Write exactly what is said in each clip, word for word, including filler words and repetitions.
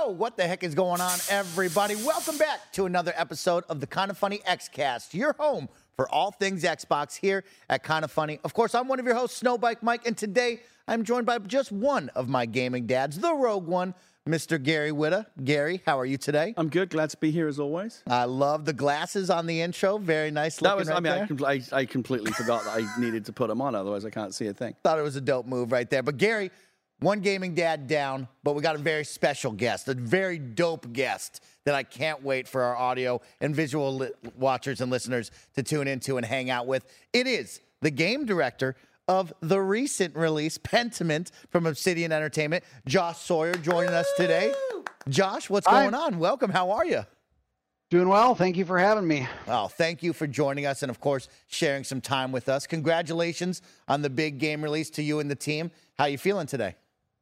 what the heck is going on, everybody? Welcome back to another episode of the Kinda Funny X-Cast, your home for all things Xbox here at Kinda Funny. Of course, I'm one of your hosts, Snowbike Mike, and today I'm joined by just one of my gaming dads, the rogue one, Mister Gary Whitta. Gary, how are you today? I'm good. Glad to be here as always. I love the glasses on the intro. Very nice looking. That was. right I mean, there. I, com- I, I completely forgot that I needed to put them on. Otherwise, I can't see a thing. Thought it was a dope move right there. But Gary, one gaming dad down, but we got a very special guest, a very dope guest that I can't wait for our audio and visual li- watchers and listeners to tune into and hang out with. It is the game director of the recent release, Pentiment, from Obsidian Entertainment, Josh Sawyer, joining us today. Josh, what's Hi. going on? Welcome. How are you? Doing well. Thank you for having me. Well, thank you for joining us and, of course, sharing some time with us. Congratulations on the big game release to you and the team. How you feeling today?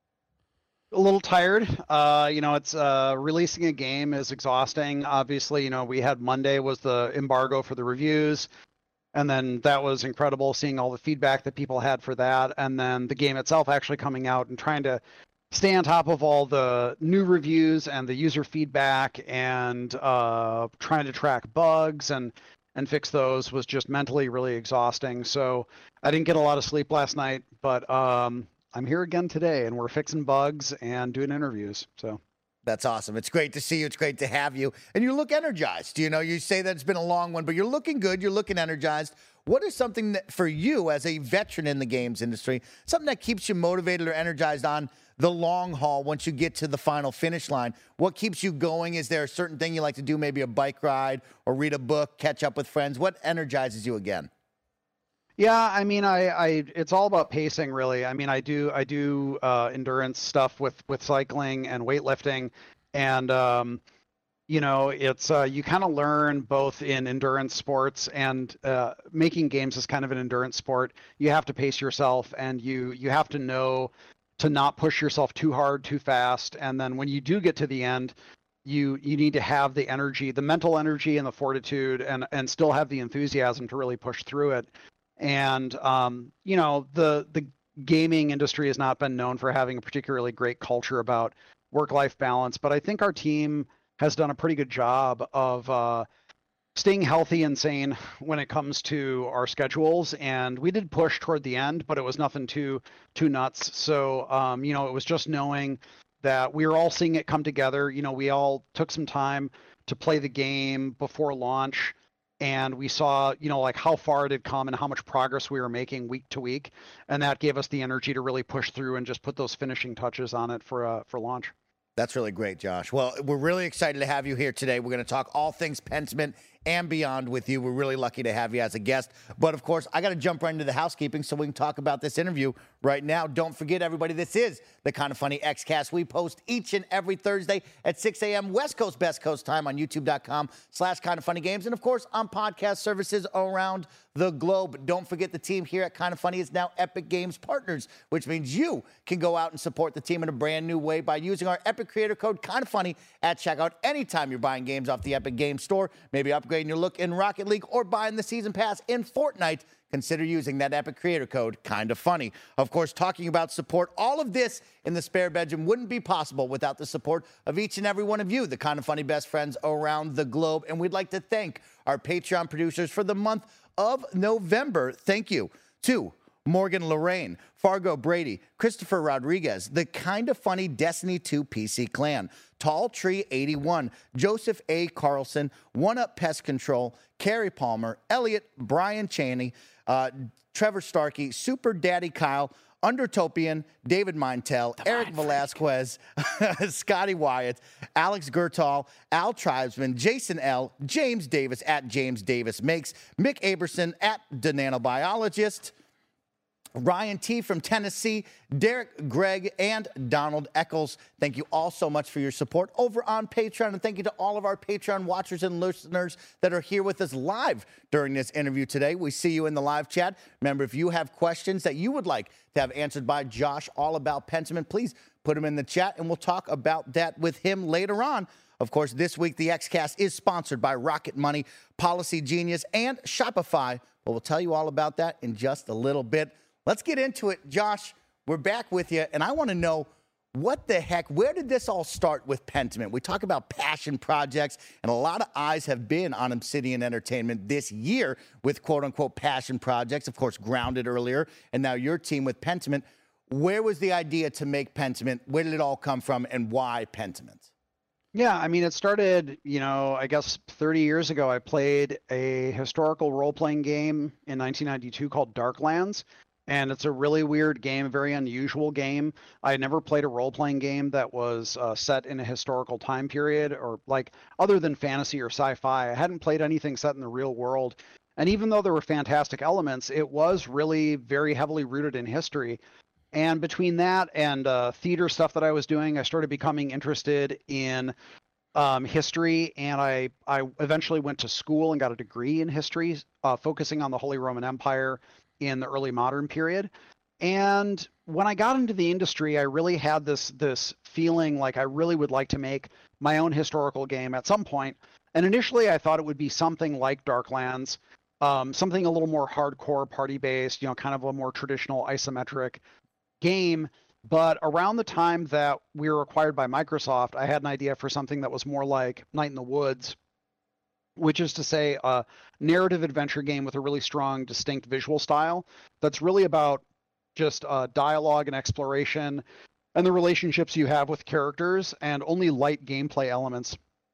A little tired. Uh, you know, it's uh, releasing a game is exhausting. Obviously, you know, we had Monday was the embargo for the reviews. And then that was incredible seeing all the feedback that people had for that. And then the game itself actually coming out and trying to stay on top of all the new reviews and the user feedback and uh, trying to track bugs and, and fix those was just mentally really exhausting. So I didn't get a lot of sleep last night, but um, I'm here again today and we're fixing bugs and doing interviews. So. That's awesome. It's great to see you. It's great to have you. And you look energized. You know, you say that it's been a long one, but you're looking good. You're looking energized. What is something that, for you as a veteran in the games industry, something that keeps you motivated or energized on the long haul once you get to the final finish line? What keeps you going? Is there a certain thing you like to do, maybe a bike ride or read a book, catch up with friends? What energizes you again? Yeah, I mean, I, I, it's all about pacing, really. I mean, I do, I do uh, endurance stuff with with cycling and weightlifting, and um, you know, it's uh, you kind of learn both in endurance sports and uh, making games is kind of an endurance sport. You have to pace yourself, and you you have to know to not push yourself too hard, too fast, and then when you do get to the end, you you need to have the energy, the mental energy, and the fortitude, and and still have the enthusiasm to really push through it. And, um, you know, the, the gaming industry has not been known for having a particularly great culture about work-life balance, but I think our team has done a pretty good job of uh, staying healthy and sane when it comes to our schedules. And we did push toward the end, but it was nothing too, too nuts. So, um, you know, it was just knowing that we were all seeing it come together. You know, we all took some time to play the game before launch. And we saw, you know, like how far it had come and how much progress we were making week to week. And that gave us the energy to really push through and just put those finishing touches on it for uh, for launch. That's really great, Josh. Well, we're really excited to have you here today. We're going to talk all things Pentiment and beyond with you. We're really lucky to have you as a guest. But, of course, I got to jump right into the housekeeping so we can talk about this interview right now. Don't forget, everybody, this is the Kinda Funny X-Cast. We post each and every Thursday at six a.m. West Coast, Best Coast time on youtube.com slash Kinda Funny Games. And, of course, on podcast services around the globe. Don't forget the team here at Kinda Funny is now Epic Games Partners, which means you can go out and support the team in a brand new way by using our Epic Creator Code Kinda Funny at checkout anytime you're buying games off the Epic Games Store, maybe upgrading your look in Rocket League or buying the Season Pass in Fortnite. Consider using that Epic Creator Code Kinda Funny. Of course, talking about support, all of this in the spare bedroom wouldn't be possible without the support of each and every one of you, the Kinda Funny best friends around the globe. And we'd like to thank our Patreon producers for the month of November. Thank you to Morgan Lorraine, Fargo Brady, Christopher Rodriguez, the Kinda Funny Destiny two P C Clan, Tall Tree eighty-one, Joseph A. Carlson, One Up Pest Control, Carrie Palmer, Elliot, Brian Chaney, uh, Trevor Starkey, Super Daddy Kyle, Undertopian, David Mintel, Eric Velasquez, Scotty Wyatt, Alex Gertal, Al Tribesman, Jason L., James Davis at James Davis Makes, Mick Aberson at The Nanobiologist, Ryan T. from Tennessee, Derek, Greg, and Donald Eccles. Thank you all so much for your support over on Patreon. And thank you to all of our Patreon watchers and listeners that are here with us live during this interview today. We see you in the live chat. Remember, if you have questions that you would like to have answered by Josh all about Pentiment, please put them in the chat, and we'll talk about that with him later on. Of course, this week, the X-Cast is sponsored by Rocket Money, Policy Genius, and Shopify. But we'll tell you all about that in just a little bit. Let's get into it. Josh, we're back with you, and I want to know, what the heck? Where did this all start with Pentiment? We talk about passion projects, and a lot of eyes have been on Obsidian Entertainment this year with quote-unquote passion projects, of course, Grounded earlier, and now your team with Pentiment. Where was the idea to make Pentiment? Where did it all come from, and why Pentiment? Yeah, I mean, it started, you know, I guess thirty years ago. I played a historical role-playing game in nineteen ninety-two called Darklands. And it's a really weird game, a very unusual game. I had never played a role-playing game that was uh, set in a historical time period, or like other than fantasy or sci-fi. I hadn't played anything set in the real world. And even though there were fantastic elements, it was really very heavily rooted in history. And between that and uh, theater stuff that I was doing, I started becoming interested in um, history. And I, I eventually went to school and got a degree in history, uh, focusing on the Holy Roman Empire in the early modern period. And when I got into the industry, I really had this this feeling like I really would like to make my own historical game at some point. And initially I thought it would be something like Darklands, um, something a little more hardcore party-based, you know, kind of a more traditional isometric game. But around the time that we were acquired by Microsoft, I had an idea for something that was more like Night in the Woods, which is to say a narrative adventure game with a really strong, distinct visual style that's really about just uh, dialogue and exploration and the relationships you have with characters and only light gameplay elements.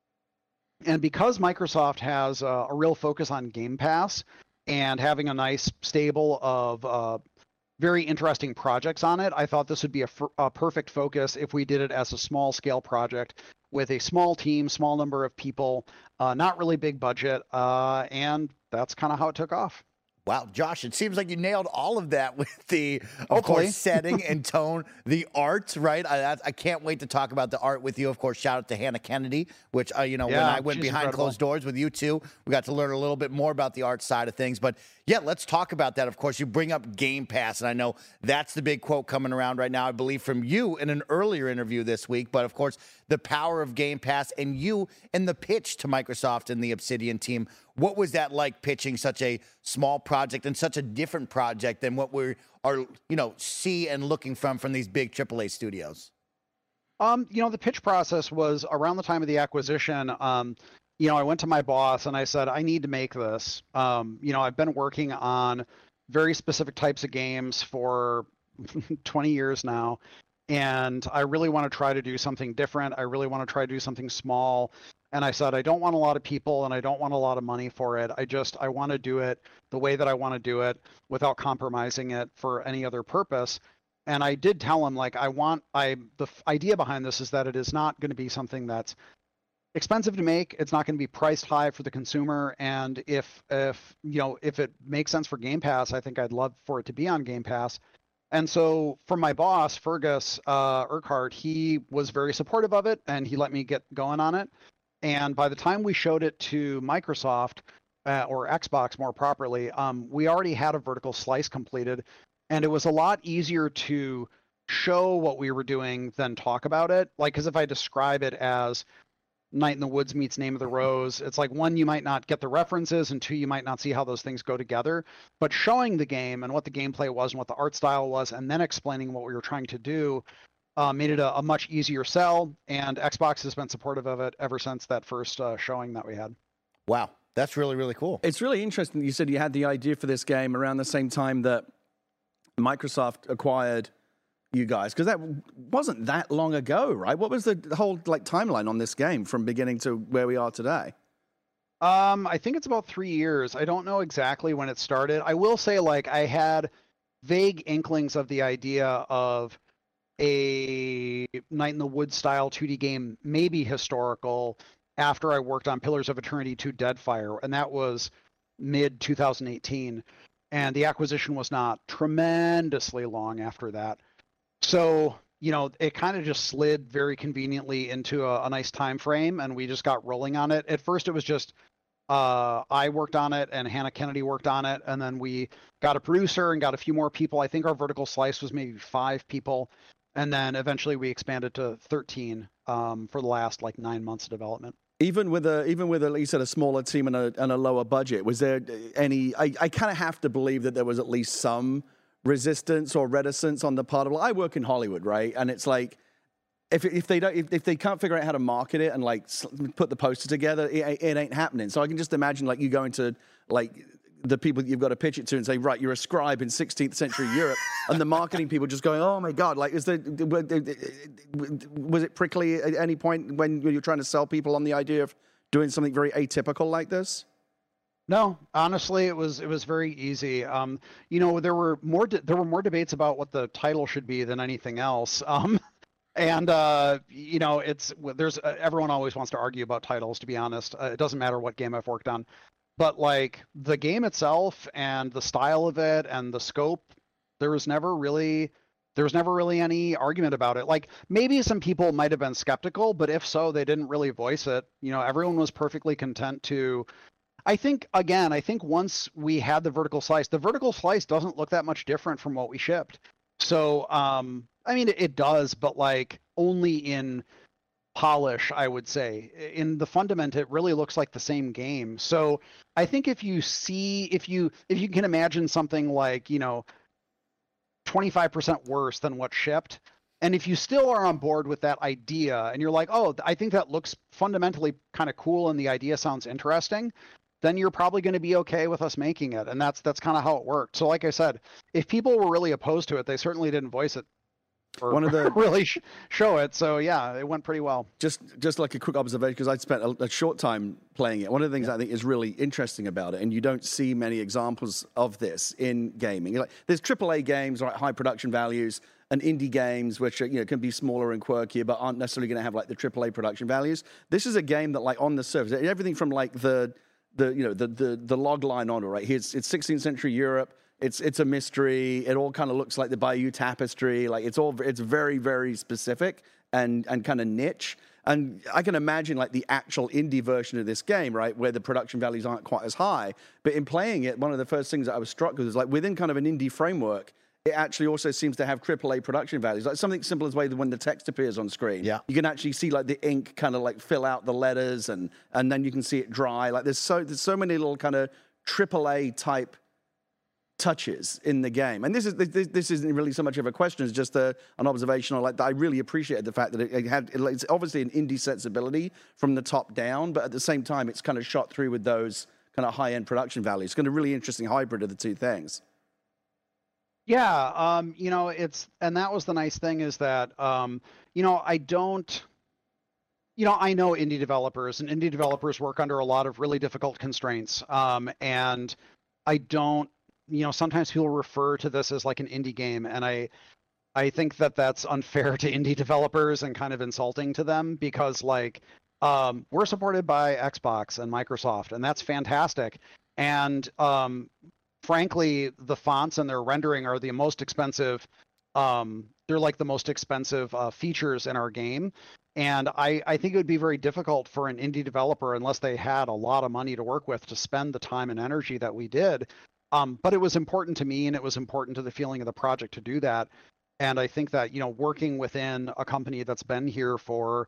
And because Microsoft has uh, a real focus on Game Pass and having a nice stable of uh, very interesting projects on it, I thought this would be a, a perfect focus if we did it as a small scale project with a small team, small number of people, uh, not really big budget, uh, and that's kind of how it took off. Wow, Josh, it seems like you nailed all of that with the, of Hopefully. course, setting and tone, the art, right? I, I can't wait to talk about the art with you. Of course, shout out to Hannah Kennedy, which, uh, you know, Yeah, when I went she's behind incredible. closed doors with you two, we got to learn a little bit more about the art side of things. But yeah, let's talk about that. Of course, you bring up Game Pass, and I know that's the big quote coming around right now, I believe, from you in an earlier interview this week. But of course, the power of Game Pass and you in the pitch to Microsoft and the Obsidian team. What was that like pitching such a small project and such a different project than what we are, you know, see and looking from from these big triple A studios? Um, you know, the pitch process was around the time of the acquisition. Um, you know, I went to my boss and I said, I need to make this. Um, you know, I've been working on very specific types of games for twenty years now, and I really want to try to do something different. I really want to try to do something small. And I said, I don't want a lot of people and I don't want a lot of money for it. I just, I want to do it the way that I want to do it without compromising it for any other purpose. And I did tell him, like, I want, I, the f- idea behind this is that it is not going to be something that's expensive to make. It's not going to be priced high for the consumer. And if, if, you know, if it makes sense for Game Pass, I think I'd love for it to be on Game Pass. And so for my boss, Fergus uh, Urquhart, he was very supportive of it and he let me get going on it. And by the time we showed it to Microsoft, uh, or Xbox more properly, um, we already had a vertical slice completed. And it was a lot easier to show what we were doing than talk about it. Like, because if I describe it as Night in the Woods meets Name of the Rose, it's like, one, you might not get the references, and two, you might not see how those things go together. But showing the game and what the gameplay was and what the art style was, and then explaining what we were trying to do, Uh, made it a, a much easier sell, and Xbox has been supportive of it ever since that first uh, showing that we had. Wow, that's really, really cool. It's really interesting that you said you had the idea for this game around the same time that Microsoft acquired you guys, because that wasn't that long ago, right? What was the whole like timeline on this game from beginning to where we are today? Um, I think it's about three years. I don't know exactly when it started. I will say, like, I had vague inklings of the idea of a Night in the Woods style two D game, maybe historical, after I worked on Pillars of Eternity two Deadfire, and that was mid twenty eighteen. And the acquisition was not tremendously long after that. So, you know, it kind of just slid very conveniently into a, a nice time frame, and we just got rolling on it. At first, it was just uh, I worked on it, and Hannah Kennedy worked on it, and then we got a producer and got a few more people. I think our vertical slice was maybe five people. And then eventually we expanded to thirteen um, for the last like nine months of development. Even with a, even with at least a smaller team and a, and a lower budget, was there any? I, I kind of have to believe that there was at least some resistance or reticence on the part of. I work in Hollywood, right? And it's like if if they don't if, if they can't figure out how to market it and like put the poster together, it, it ain't happening. So I can just imagine like you go into like the people that you've got to pitch it to and say, right, you're a scribe in sixteenth century Europe, and the marketing people just going, oh my God, like is there was it prickly at any point when you're trying to sell people on the idea of doing something very atypical like this? No, honestly, it was it was very easy. Um, you know, there were more de- there were more debates about what the title should be than anything else. Um, and uh, you know, it's there's uh, everyone always wants to argue about titles. To be honest, uh, it doesn't matter what game I've worked on, but like the game itself and the style of it and the scope, there was never really there was never really any argument about it. Like maybe some people might have been skeptical, but if so, they didn't really voice it. You know, everyone was perfectly content to. I think, again, I think once we had the vertical slice, the vertical slice doesn't look that much different from what we shipped. So, um, I mean, it, it does, but like only in polish, I would say. In the fundament, it really looks like the same game. So I think if you see, if you, if you can imagine something like, you know, twenty-five percent worse than what shipped, and if you still are on board with that idea and you're like, oh, I think that looks fundamentally kind of cool and the idea sounds interesting, then you're probably going to be okay with us making it. And that's that's kind of how it worked. So like I said, if people were really opposed to it, they certainly didn't voice it or One of the really sh- show it. So yeah, it went pretty well. Just just like a quick observation, because I spent a, a short time playing it. One of the things yeah. I think is really interesting about it, and you don't see many examples of this in gaming. Like, there's triple A games, right, high production values, and indie games, which are, you know, can be smaller and quirkier, but aren't necessarily going to have like the triple A production values. This is a game that, like, on the surface, everything from like the the you know the the the log line on it, right? Here's it's sixteenth century Europe. It's it's a mystery. It all kind of looks like the Bayeux Tapestry. Like it's all it's very very specific and and kind of niche. And I can imagine like the actual indie version of this game, right, where the production values aren't quite as high. But in playing it, one of the first things that I was struck with was like within kind of an indie framework, it actually also seems to have triple A production values. Like something simple as way that when the text appears on screen, yeah. you can actually see like the ink kind of like fill out the letters, and and then you can see it dry. Like there's so there's so many little kind of triple A type touches in the game. And this is this, this isn't really so much of a question, it's just a, an observational. Like I really appreciated the fact that it, it had it's obviously an indie sensibility from the top down, but at the same time it's kind of shot through with those kind of high-end production values. It's kind of really interesting hybrid of the two things. Yeah, um, you know, it's, and that was the nice thing is that, um, you know, I don't, you know, I know indie developers, and indie developers work under a lot of really difficult constraints. Um, and I don't, you know, sometimes people refer to this as like an indie game, and I, I think that that's unfair to indie developers and kind of insulting to them, because like, um, we're supported by Xbox and Microsoft, and that's fantastic. And, um, frankly, the fonts and their rendering are the most expensive. Um, they're like the most expensive uh, features in our game. And I, I think it would be very difficult for an indie developer, unless they had a lot of money to work with, to spend the time and energy that we did. Um, but it was important to me, and it was important to the feeling of the project to do that. And I think that, you know, working within a company that's been here for,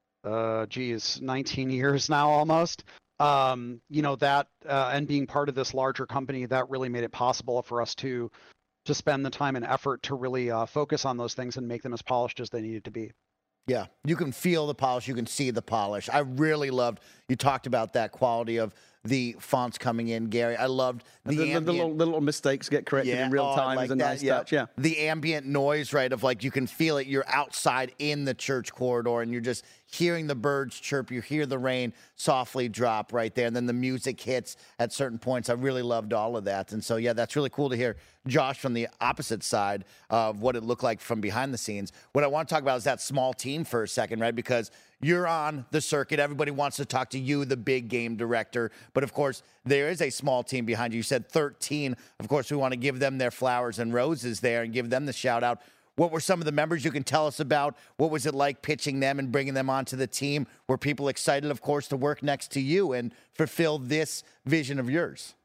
uh, geez, nineteen years now almost, um you know, that uh, and being part of this larger company, that really made it possible for us to to spend the time and effort to really uh, focus on those things and make them as polished as they needed to be. Yeah, you can feel the polish, you can see the polish. I really loved, you talked about that quality of the fonts coming in, Gary. I loved the, the, ambient, the, little, the little mistakes get corrected yeah, in real oh, time. like Is a that, nice yeah. touch, yeah. The ambient noise, right, of like you can feel it. You're outside in the church corridor, and you're just hearing the birds chirp. You hear the rain softly drop right there, and then the music hits at certain points. I really loved all of that. And so, yeah, that's really cool to hear Josh from the opposite side of what it looked like from behind the scenes. What I want to talk about is that small team for a second, right, because you're on the circuit. Everybody wants to talk to you, the big game director. But, of course, there is a small team behind you. You said thirteen. Of course, we want to give them their flowers and roses there and give them the shout-out. What were some of the members you can tell us about? What was it like pitching them and bringing them onto the team? Were people excited, of course, to work next to you and fulfill this vision of yours?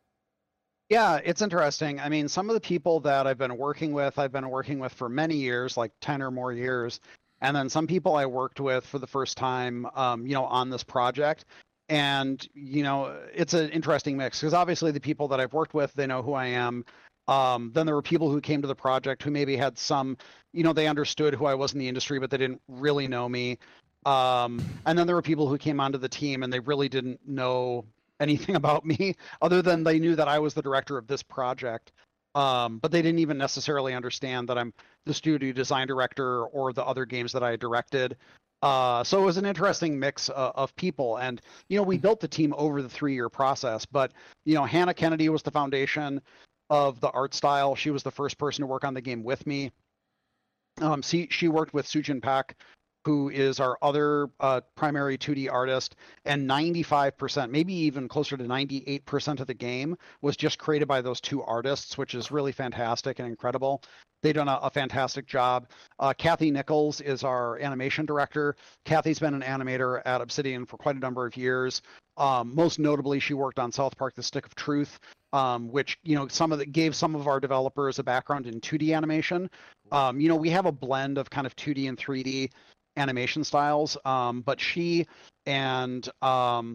Yeah, it's interesting. I mean, some of the people that I've been working with, I've been working with for many years, like ten or more years. And then some people I worked with for the first time, um, you know, on this project. And, you know, it's an interesting mix, because obviously the people that I've worked with, they know who I am. Um, then there were people who came to the project who maybe had some, you know, they understood who I was in the industry, but they didn't really know me. Um, and then there were people who came onto the team and they really didn't know anything about me other than they knew that I was the director of this project. Um, but they didn't even necessarily understand that I'm the studio design director or the other games that I directed. Uh, so it was an interesting mix uh, of people. And, you know, we built the team over the three-year process. But, you know, Hannah Kennedy was the foundation of the art style. She was the first person to work on the game with me. Um, she, she worked with Sujin Pak, who is our other uh, primary two D artist, and ninety-five percent, maybe even closer to ninety-eight percent of the game was just created by those two artists, which is really fantastic and incredible. They've done a, a fantastic job. Uh, Kathy Nichols is our animation director. Kathy's been an animator at Obsidian for quite a number of years. Um, most notably, she worked on South Park: The Stick of Truth, um, which, you know, some of the gave some of our developers a background in two D animation. Um, you know, we have a blend of kind of two D and three D animation styles, um, but she and um,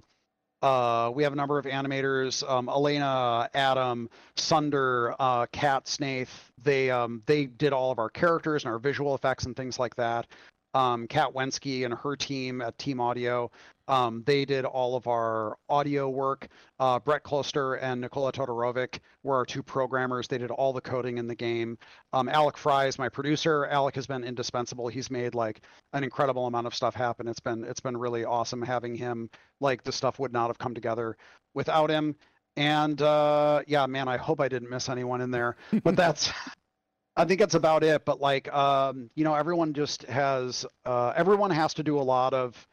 uh, we have a number of animators, um, Elena, Adam, Sunder, uh, Kat Snaith. They um, they did all of our characters and our visual effects and things like that. Um, Kat Wensky and her team at Team Audio, um, they did all of our audio work. Uh, Brett Kloster and Nikola Todorovic were our two programmers. They did all the coding in the game. Um, Alec Fry is my producer. Alec has been indispensable. He's made like an incredible amount of stuff happen. It's been it's been really awesome having him. Like, the stuff would not have come together without him. And uh, yeah, man, I hope I didn't miss anyone in there. But that's I think that's about it. But like, um, you know, everyone just has, uh, everyone has to do a lot of,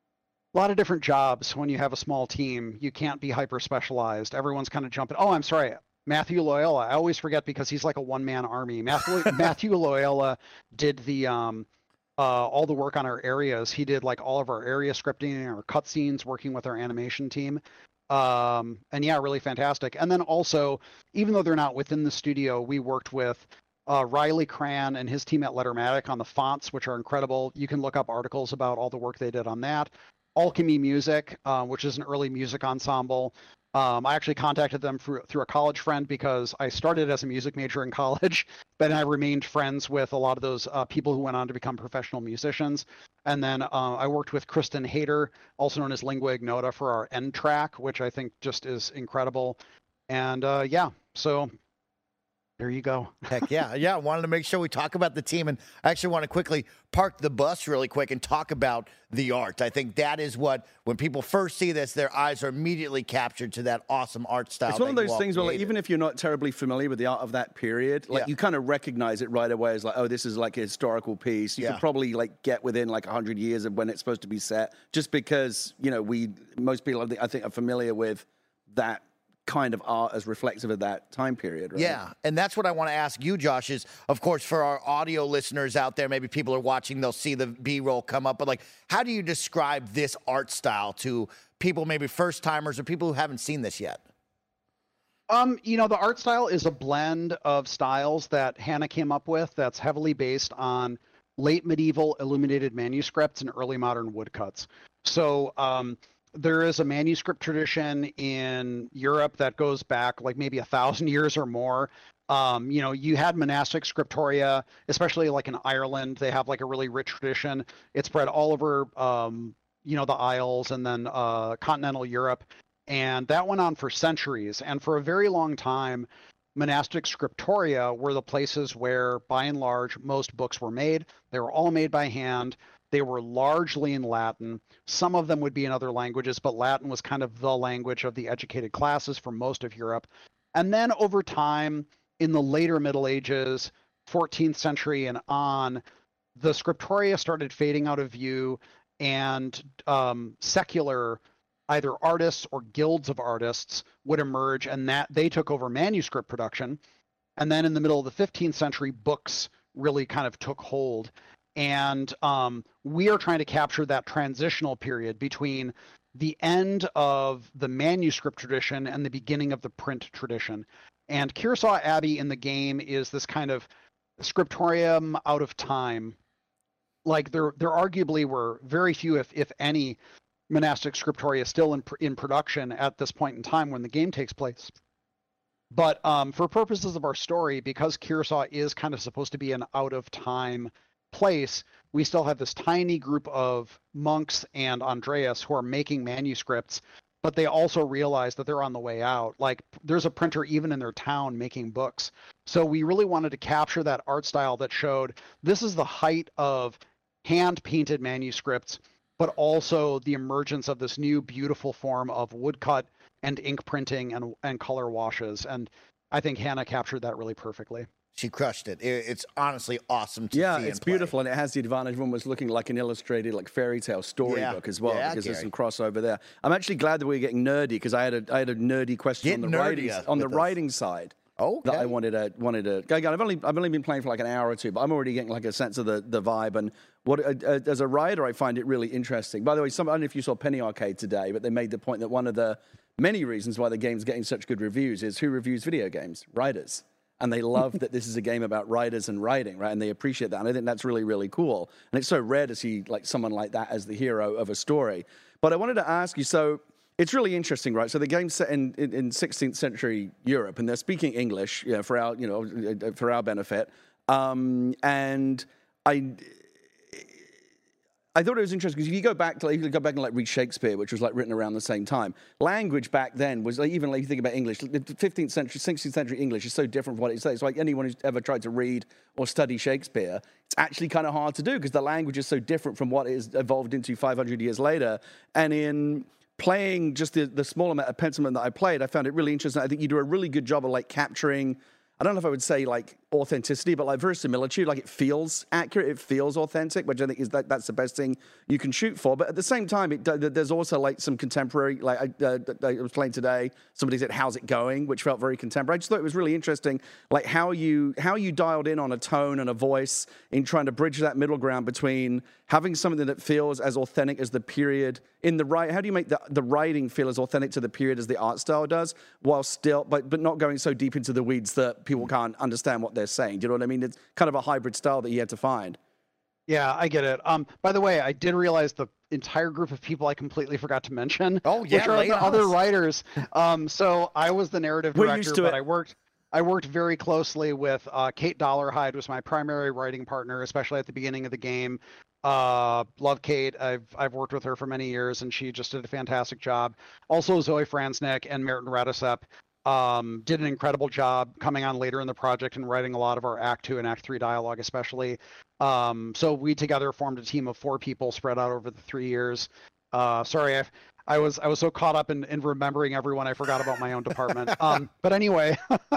a lot of different jobs when you have a small team. You can't be hyper specialized. Everyone's kind of jumping. Oh, I'm sorry. Matthew Loyola. I always forget because he's like a one man army. Matthew, Matthew Loyola did the, um, uh, all the work on our areas. He did like all of our area scripting and our cutscenes, working with our animation team. Um, and yeah, really fantastic. And then also, even though they're not within the studio, we worked with Uh, Riley Cran and his team at Lettermatic on the fonts, which are incredible. You can look up articles about all the work they did on that. Alchemy Music, uh, which is an early music ensemble. Um, I actually contacted them through, through a college friend because I started as a music major in college, but I remained friends with a lot of those uh, people who went on to become professional musicians. And then uh, I worked with Kristen Hayter, also known as Lingua Ignota, for our end track, which I think just is incredible. And uh, yeah, so there you go. Heck yeah. Yeah, I wanted to make sure we talk about the team. And I actually want to quickly park the bus really quick and talk about the art. I think that is what, when people first see this, their eyes are immediately captured to that awesome art style. It's one of that those you all things where, like, created. even if you're not terribly familiar with the art of that period, like, Yeah. you kind of recognize it right away as like, oh, this is like a historical piece. You Yeah. could probably like get within like one hundred years of when it's supposed to be set, just because, you know, we, most people, I think, I think are familiar with that kind of art as reflective of that time period, right? Yeah, and that's what I want to ask you, Josh, is, of course, for our audio listeners out there, maybe people are watching, they'll see the B-roll come up, but like, how do you describe this art style to people, maybe first-timers or people who haven't seen this yet? Um, you know, the art style is a blend of styles that Hannah came up with that's heavily based on late medieval illuminated manuscripts and early modern woodcuts. So, um, there is a manuscript tradition in Europe that goes back like maybe a thousand years or more. Um, you know, you had monastic scriptoria, especially like in Ireland. They have like a really rich tradition. It's spread all over, um, you know, the Isles and then uh, continental Europe. And that went on for centuries. And for a very long time, monastic scriptoria were the places where, by and large, most books were made. They were all made by hand. They were largely in Latin. Some of them would be in other languages, but Latin was kind of the language of the educated classes for most of Europe. And then over time, in the later Middle Ages, fourteenth century and on, the scriptoria started fading out of view, and um, secular either artists or guilds of artists would emerge, and that they took over manuscript production. And then in the middle of the fifteenth century, books really kind of took hold. And um, we are trying to capture that transitional period between the end of the manuscript tradition and the beginning of the print tradition. And Kearsaw Abbey in the game is this kind of scriptorium out of time. Like there, there arguably were very few, if if any, monastic scriptoria still in in production at this point in time when the game takes place. But um, for purposes of our story, because Kearsaw is kind of supposed to be an out of time place, we still have this tiny group of monks and Andreas who are making manuscripts, but they also realize that they're on the way out. Like there's a printer even in their town making books. So we really wanted to capture that art style that showed this is the height of hand painted manuscripts, but also the emergence of this new beautiful form of woodcut and ink printing and, and color washes. And I think Hannah captured that really perfectly. She crushed it. it it's honestly awesome to yeah, see. Yeah, it's and play. beautiful, and it has the advantage of almost looking like an illustrated, like fairy tale storybook yeah. as well, yeah, because Gary. there's some crossover there. I'm actually glad that we're getting nerdy because I had a I had a nerdy question Get on the writing on the us. writing side. Okay. That I wanted to wanted to. Again, I've only I've only been playing for like an hour or two, but I'm already getting like a sense of the the vibe and what uh, as a writer I find it really interesting. By the way, some, I don't know if you saw Penny Arcade today, but they made the point that one of the many reasons why the game's getting such good reviews is who reviews video games? Writers. And they love that this is a game about writers and writing, right? And they appreciate that. And I think that's really, really cool. And it's so rare to see like someone like that as the hero of a story. But I wanted to ask you, so it's really interesting, right? So the game's set in, in, in sixteenth century Europe, and they're speaking English, you know, for our, you know, for our benefit. Um, and I, I thought it was interesting because if you go back to like, you go back and like read Shakespeare, which was like written around the same time. Language back then was like, even like you think about English, fifteenth century, sixteenth century English is so different from what it says. Like anyone who's ever tried to read or study Shakespeare, it's actually kind of hard to do because the language is so different from what it has evolved into five hundred years later. And in playing just the, the small amount of Pentiment that I played, I found it really interesting. I think you do a really good job of like capturing, I don't know if I would say like authenticity, but like verisimilitude, like it feels accurate, it feels authentic, which I think is that that's the best thing you can shoot for. But at the same time, it, there's also like some contemporary, like I, uh, I was playing today, somebody said, how's it going? Which felt very contemporary. I just thought it was really interesting, like how you, how you dialed in on a tone and a voice in trying to bridge that middle ground between having something that feels as authentic as the period in the right, how do you make the, the writing feel as authentic to the period as the art style does, while still, but, but not going so deep into the weeds that people can't understand what they're saying. Do you know what I mean? It's kind of a hybrid style that you had to find. Yeah, I get it. Um, by the way, I did realize the entire group of people I completely forgot to mention. Oh yeah, which are the other writers. Um, so I was the narrative We're director, used to but it. I worked. I worked very closely with uh, Kate Dollarhide, was my primary writing partner, especially at the beginning of the game. Uh, love Kate. I've I've worked with her for many years, and she just did a fantastic job. Also, Zoe Franznik and Merton Radisep um, did an incredible job coming on later in the project and writing a lot of our Act Two and Act Three dialogue, especially. Um, so we together formed a team of four people spread out over the three years. Uh, sorry, I, I was I was so caught up in, in remembering everyone, I forgot about my own department. Um, but anyway,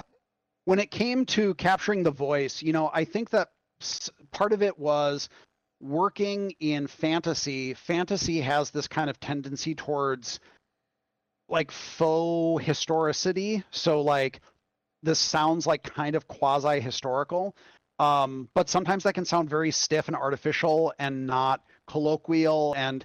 when it came to capturing the voice, you know, I think that part of it was working in fantasy. Fantasy has this kind of tendency towards like faux historicity. So like this sounds like kind of quasi historical. Um, but sometimes that can sound very stiff and artificial and not colloquial, and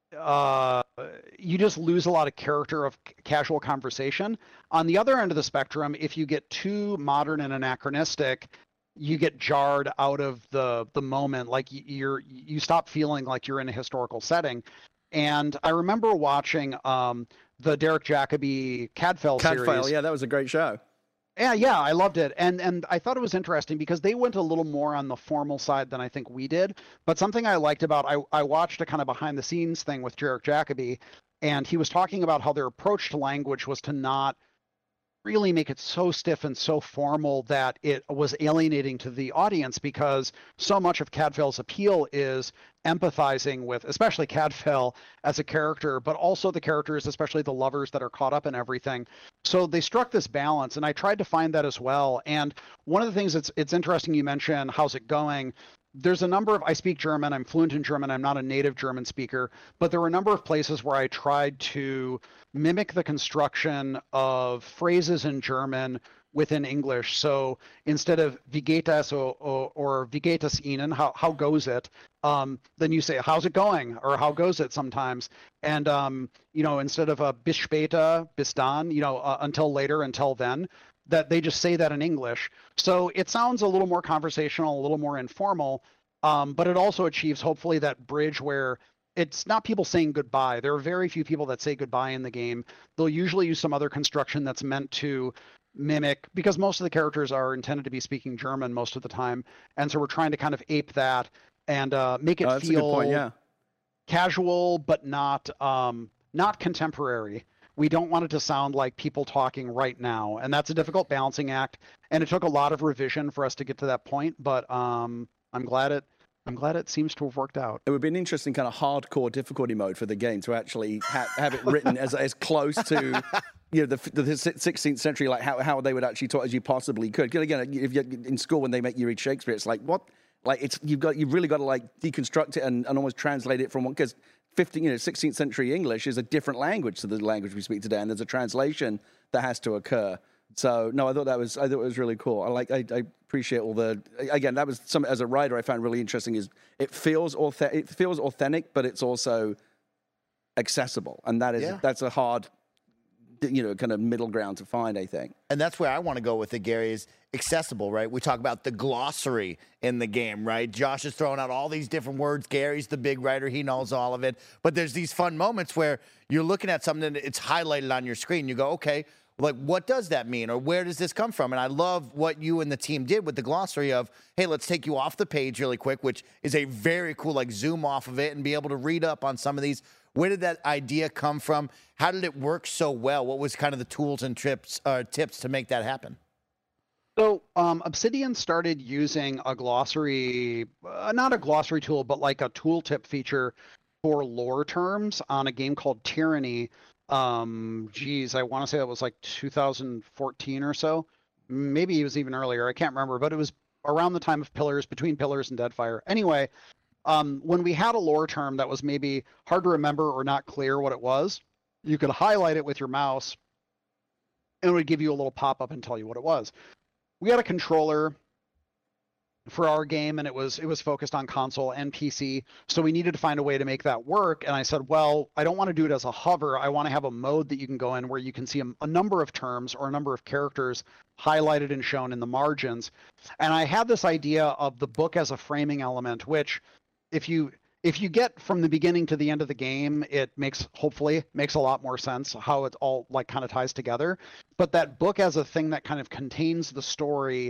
uh, you just lose a lot of character of c- casual conversation. On the other end of the spectrum, if you get too modern and anachronistic, you get jarred out of the the moment. Like you're you stop feeling like you're in a historical setting. And I remember watching um, the Derek Jacobi Cadfael series. Cadfael, yeah, that was a great show. Yeah, yeah, I loved it. And and I thought it was interesting because they went a little more on the formal side than I think we did. But something I liked about, I, I watched a kind of behind the scenes thing with Derek Jacobi, and he was talking about how their approach to language was to not really make it so stiff and so formal that it was alienating to the audience, because so much of Cadfael's appeal is empathizing with, especially Cadfael as a character, but also the characters, especially the lovers that are caught up in everything. So they struck this balance, and I tried to find that as well. And one of the things that's it's interesting you mentioned, how's it going? There's a number of, I speak German, I'm fluent in German, I'm not a native German speaker, but there were a number of places where I tried to mimic the construction of phrases in German within English. So instead of wie geht es or, or, or wie geht es Ihnen, how, how goes it? Um, then you say, how's it going? Or how goes it sometimes? And, um, you know, instead of a bis später, bis dann, you know, uh, until later, until then, that they just say that in English. So it sounds a little more conversational, a little more informal, um, but it also achieves hopefully that bridge where it's not people saying goodbye. There are very few people that say goodbye in the game. They'll usually use some other construction that's meant to mimic, because most of the characters are intended to be speaking German most of the time, and so we're trying to kind of ape that and uh, make it Oh, that's a good feel point, yeah. casual but not um, not contemporary. We don't want it to sound like people talking right now, and that's a difficult balancing act. And it took a lot of revision for us to get to that point, but um, I'm glad it. I'm glad it seems to have worked out. It would be an interesting kind of hardcore difficulty mode for the game to actually ha- have it written as as close to, you know, the, the sixteenth century, like how, how they would actually talk as you possibly could. Because again, if you're in school when they make you read Shakespeare, it's like what, like it's you've got you've really got to like deconstruct it and, and almost translate it from one, because fifteen, you know, sixteenth century English is a different language to the language we speak today, and there's a translation that has to occur. So no, I thought that was I thought it was really cool. I like I, I appreciate all the again that was some as a writer I found really interesting is it feels auth- it feels authentic, but it's also accessible, and that is Yeah. that's a hard you know kind of middle ground to find, I think. And that's where I want to go with it, Gary, is accessible, right? We talk about the glossary in the game, right? Josh is throwing out all these different words. Gary's the big writer. He knows all of it. But there's these fun moments where you're looking at something and it's highlighted on your screen. You go, okay, like, what does that mean? Or where does this come from? And I love what you and the team did with the glossary of, hey, let's take you off the page really quick, which is a very cool, like, zoom off of it and be able to read up on some of these. Where did that idea come from? How did it work so well? What was kind of the tools and trips, uh, tips to make that happen? So um, Obsidian started using a glossary, uh, not a glossary tool, but like a tooltip feature for lore terms on a game called Tyranny. Um, geez, I want to say that was like two thousand fourteen or so. Maybe it was even earlier. I can't remember, but it was around the time of Pillars, between Pillars and Deadfire. Anyway, um, when we had a lore term that was maybe hard to remember or not clear what it was, you could highlight it with your mouse and it would give you a little pop-up and tell you what it was. We had a controller for our game, and it was it was focused on console and P C, so we needed to find a way to make that work. And I said, well, I don't want to do it as a hover. I want to have a mode that you can go in where you can see a, a number of terms or a number of characters highlighted and shown in the margins. And I had this idea of the book as a framing element, which if you if you get from the beginning to the end of the game, it makes hopefully makes a lot more sense how it all like kind of ties together. But that book as a thing that kind of contains the story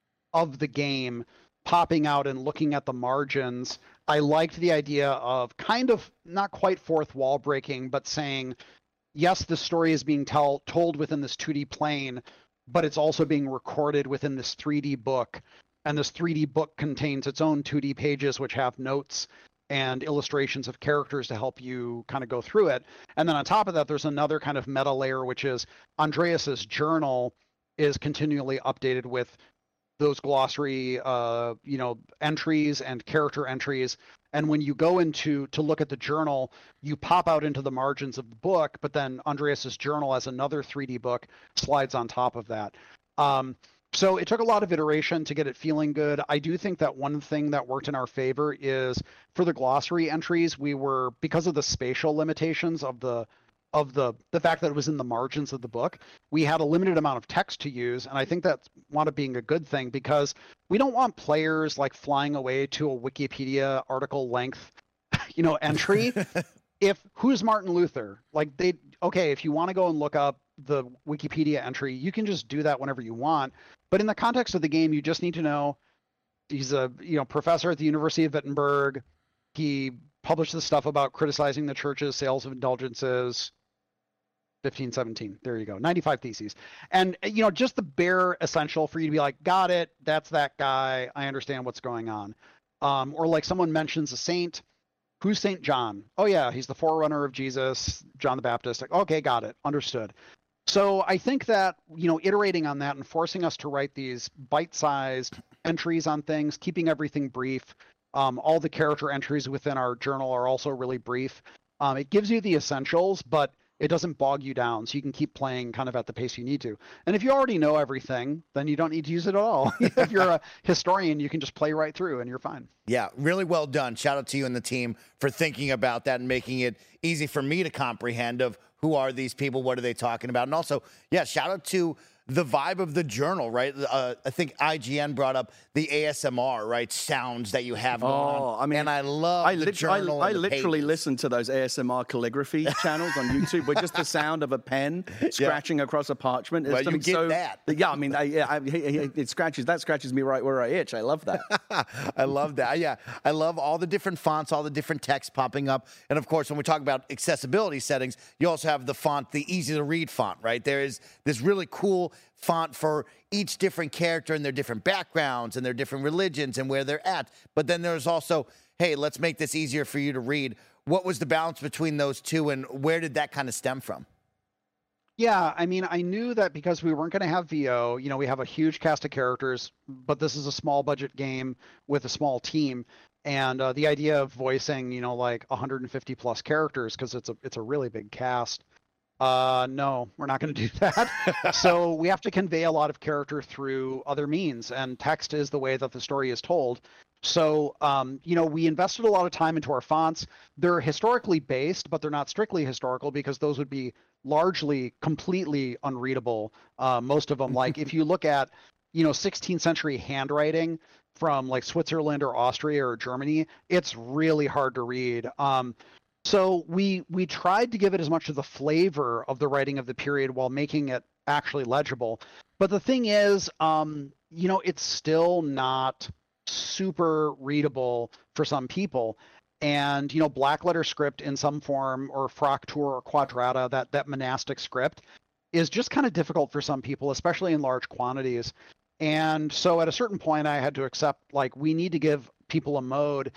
of the game popping out and looking at the margins, I liked the idea of kind of not quite fourth wall breaking, but saying, yes, the story is being tell, told within this two D plane, but it's also being recorded within this three D book. And this three D book contains its own two D pages, which have notes and illustrations of characters to help you kind of go through it. And then on top of that, there's another kind of meta layer, which is Andreas's journal is continually updated with those glossary, uh, you know, entries and character entries. And when you go into to look at the journal, you pop out into the margins of the book, but then Andreas's journal as another three D book slides on top of that. Um, so it took a lot of iteration to get it feeling good. I do think that one thing that worked in our favor is for the glossary entries, we were, because of the spatial limitations of the of the the fact that it was in the margins of the book, we had a limited amount of text to use. And I think that wound up being a good thing, because we don't want players like flying away to a Wikipedia article length, you know, entry. If who's Martin Luther? Like they, okay, if you want to go and look up the Wikipedia entry, you can just do that whenever you want. But in the context of the game, you just need to know he's a, you know, professor at the University of Wittenberg. He published this stuff about criticizing the church's sales of indulgences. fifteen seventeen. There you go. ninety-five theses. And, you know, just the bare essential for you to be like, got it. That's that guy. I understand what's going on. Um, or like someone mentions a saint. Who's Saint John? Oh, yeah, he's the forerunner of Jesus, John the Baptist. Like, okay, got it. Understood. So I think that, you know, iterating on that and forcing us to write these bite-sized entries on things, keeping everything brief. Um, all the character entries within our journal are also really brief. Um, it gives you the essentials, but it doesn't bog you down, so you can keep playing kind of at the pace you need to. And if you already know everything, then you don't need to use it at all. If you're a historian, you can just play right through and you're fine. Yeah, really well done. Shout out to you and the team for thinking about that and making it easy for me to comprehend of who are these people, what are they talking about? And also, yeah, shout out to the vibe of the journal, right? Uh, I think I G N brought up the A S M R, right? Sounds that you have going Oh, on. I mean, and I love I, the lit- journal. I, I and the literally pages. listen to those A S M R calligraphy channels on YouTube with just the sound of a pen scratching across a parchment. It's Well, you something get so, that. Yeah, I mean, I, yeah, I, it scratches. That scratches me right where I itch. I love that. I love that. Yeah, I love all the different fonts, all the different text popping up. And of course, when we talk about accessibility settings, you also have the font, the easy to read font, right? There is this really cool font for each different character and their different backgrounds and their different religions and where they're at. But then there's also, hey, let's make this easier for you to read. What was the balance between those two, and where did that kind of stem from? Yeah, I mean, I knew that because we weren't going to have V O, you know, we have a huge cast of characters, but this is a small budget game with a small team. And uh, the idea of voicing, you know, like one hundred fifty plus characters, because it's a it's a really big cast. Uh, no, we're not going to do that. So we have to convey a lot of character through other means, and text is the way that the story is told. So, um, you know, we invested a lot of time into our fonts. They're historically based, but they're not strictly historical, because those would be largely completely unreadable. Uh, most of them, like if you look at, you know, sixteenth century handwriting from like Switzerland or Austria or Germany, it's really hard to read. Um, so we we tried to give it as much of the flavor of the writing of the period while making it actually legible. But the thing is, um, you know, it's still not super readable for some people. And, you know, blackletter script in some form, or Fraktur or Quadrata, that, that monastic script, is just kind of difficult for some people, especially in large quantities. And so at a certain point, I had to accept, like, we need to give people a mode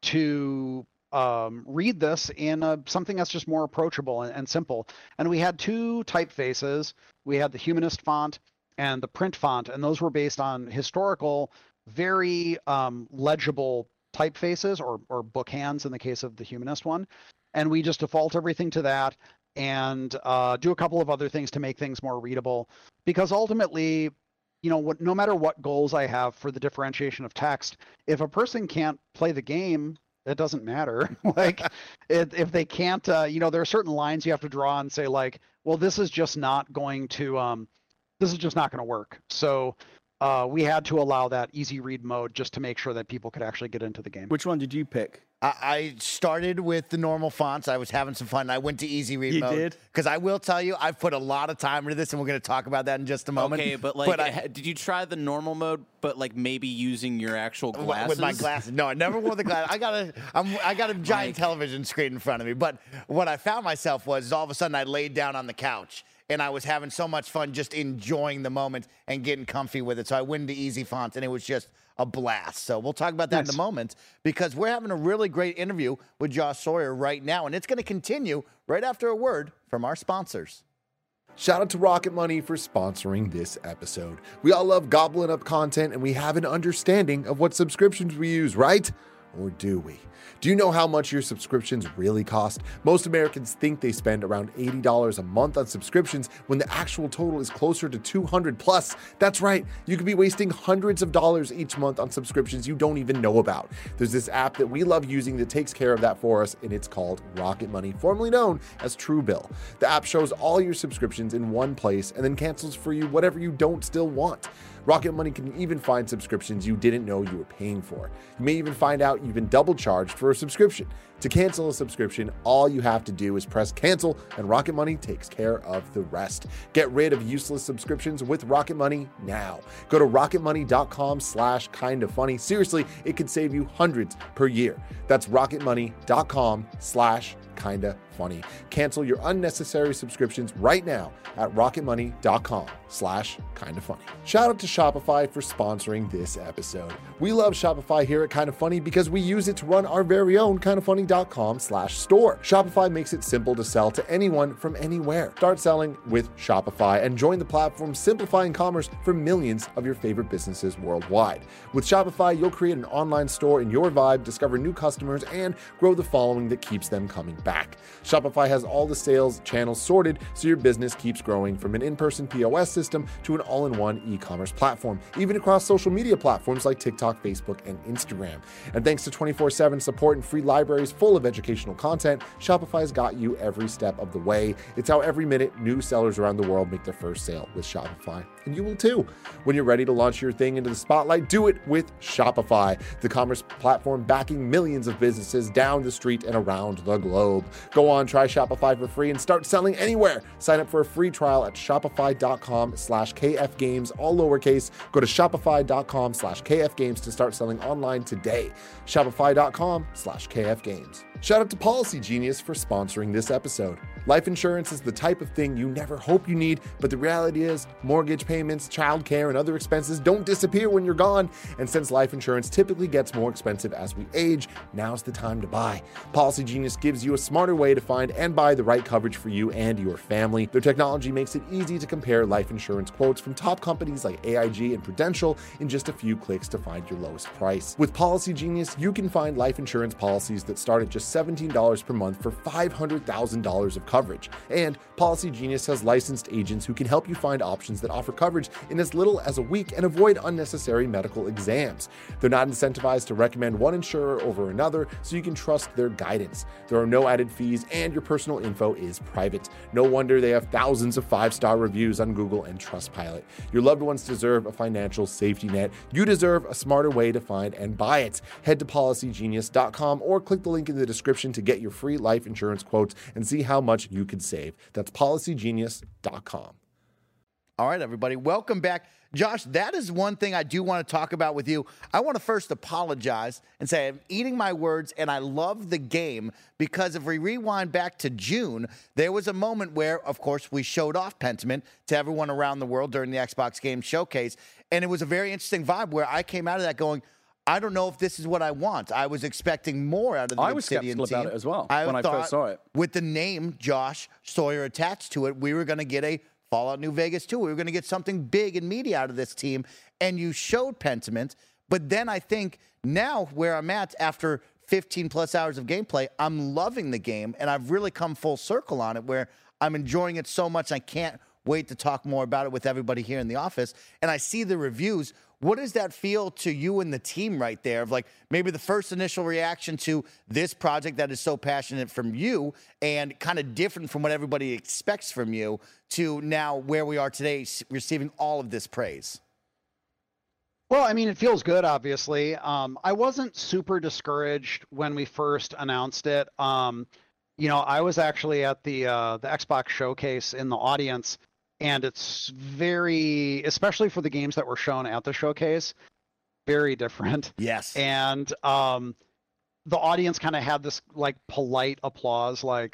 to um, read this in a, something that's just more approachable and, and simple. And we had two typefaces. We had the Humanist font and the print font, and those were based on historical, very um, legible typefaces, or, or book hands in the case of the Humanist one. And we just default everything to that, and uh, do a couple of other things to make things more readable. Because ultimately, you know, what, no matter what goals I have for the differentiation of text, if a person can't play the game, it doesn't matter. Like, it, if they can't, uh, you know, there are certain lines you have to draw and say, like, well, this is just not going to, um, this is just not going to work. So uh, we had to allow that easy read mode just to make sure that people could actually get into the game. Which one did you pick? I, I started with the normal fonts. I was having some fun. I went to easy read You mode. did? Because I will tell you, I've put a lot of time into this, and we're going to talk about that in just a moment. Okay, but like, But I- ha- did you try the normal mode, but like maybe using your actual glasses? With my glasses. No, I never wore the glasses. I got a, I'm, I got a giant Like- television screen in front of me. But what I found myself was is all of a sudden I laid down on the couch, and I was having so much fun just enjoying the moment and getting comfy with it. So I went into easy fonts, and it was just a blast. So we'll talk about that Nice. in a moment, because we're having a really great interview with Josh Sawyer right now, and it's going to continue right after a word from our sponsors. Shout out to Rocket Money for sponsoring this episode. We all love gobbling up content, and we have an understanding of what subscriptions we use, right? Or do we? Do you know how much your subscriptions really cost? Most Americans think they spend around eighty dollars a month on subscriptions, when the actual total is closer to two hundred plus. That's right, you could be wasting hundreds of dollars each month on subscriptions you don't even know about. There's this app that we love using that takes care of that for us, and it's called Rocket Money, formerly known as Truebill. The app shows all your subscriptions in one place and then cancels for you whatever you don't still want. Rocket Money can even find subscriptions you didn't know you were paying for. You may even find out you've been double charged for a subscription. To cancel a subscription, all you have to do is press cancel, and Rocket Money takes care of the rest. Get rid of useless subscriptions with Rocket Money now. Go to rocketmoney.com slash kind of funny. Seriously, it could save you hundreds per year. That's rocketmoney.com slash kind of funny. Cancel your unnecessary subscriptions right now at rocketmoney.com slash kind of funny. Shout out to Shopify for sponsoring this episode. We love Shopify here at Kind of Funny because we use it to run our very own kindoffunny.com slash store. Shopify makes it simple to sell to anyone from anywhere. Start selling with Shopify and join the platform simplifying commerce for millions of your favorite businesses worldwide. With Shopify, you'll create an online store in your vibe, discover new customers, and grow the following that keeps them coming back. Shopify has all the sales channels sorted so your business keeps growing, from an in-person P O S system to an all-in-one e-commerce platform, even across social media platforms like TikTok, Facebook, and Instagram. And thanks to twenty-four seven support and free libraries full of educational content, Shopify's got you every step of the way. It's how every minute new sellers around the world make their first sale with Shopify. And you will too. When you're ready to launch your thing into the spotlight, do it with Shopify, the commerce platform backing millions of businesses down the street and around the globe. Go on, try Shopify for free and start selling anywhere. Sign up for a free trial at shopify.com slash kfgames, all lowercase. Go to shopify.com slash kfgames to start selling online today. Shopify.com slash kfgames. Shout out to Policy Genius for sponsoring this episode. Life insurance is the type of thing you never hope you need, but the reality is mortgage payments, childcare, and other expenses don't disappear when you're gone. And since life insurance typically gets more expensive as we age, now's the time to buy. Policy Genius gives you a smarter way to find and buy the right coverage for you and your family. Their technology makes it easy to compare life insurance quotes from top companies like A I G and Prudential in just a few clicks to find your lowest price. With Policy Genius, you can find life insurance policies that start at just seventeen dollars per month for five hundred thousand dollars of coverage. And Policy Genius has licensed agents who can help you find options that offer coverage in as little as a week and avoid unnecessary medical exams. They're not incentivized to recommend one insurer over another, so you can trust their guidance. There are no added fees, and your personal info is private. No wonder they have thousands of five-star reviews on Google and Trustpilot. Your loved ones deserve a financial safety net. You deserve a smarter way to find and buy it. Head to policy genius dot com or click the link in the description to get your free life insurance quotes and see how much you could save. That's policy genius dot com. All right, everybody, welcome back. Josh, that is one thing I do want to talk about with you. I want to first apologize and say I'm eating my words, and I love the game because if we rewind back to June, there was a moment where, of course, we showed off Pentiment to everyone around the world during the Xbox Game Showcase, and it was a very interesting vibe where I came out of that going, I don't know if this is what I want. I was expecting more out of the I was Obsidian skeptical team. about it as well I when I first saw it. With the name Josh Sawyer attached to it, we were going to get a Fallout New Vegas two. We were going to get something big and meaty out of this team, and you showed Pentiment. But then I think now where I'm at after fifteen plus hours of gameplay, I'm loving the game, and I've really come full circle on it where I'm enjoying it so much I can't wait to talk more about it with everybody here in the office. And I see the reviews. What does that feel to you and the team right there of like maybe the first initial reaction to this project that is so passionate from you and kind of different from what everybody expects from you to now where we are today receiving all of this praise? Well, I mean, it feels good, obviously. Um, I wasn't super discouraged when we first announced it. Um, you know, I was actually at the uh, the Xbox showcase in the audience, and it's very, especially for the games that were shown at the showcase, very different. Yes. And um, the audience kind of had this like polite applause, like,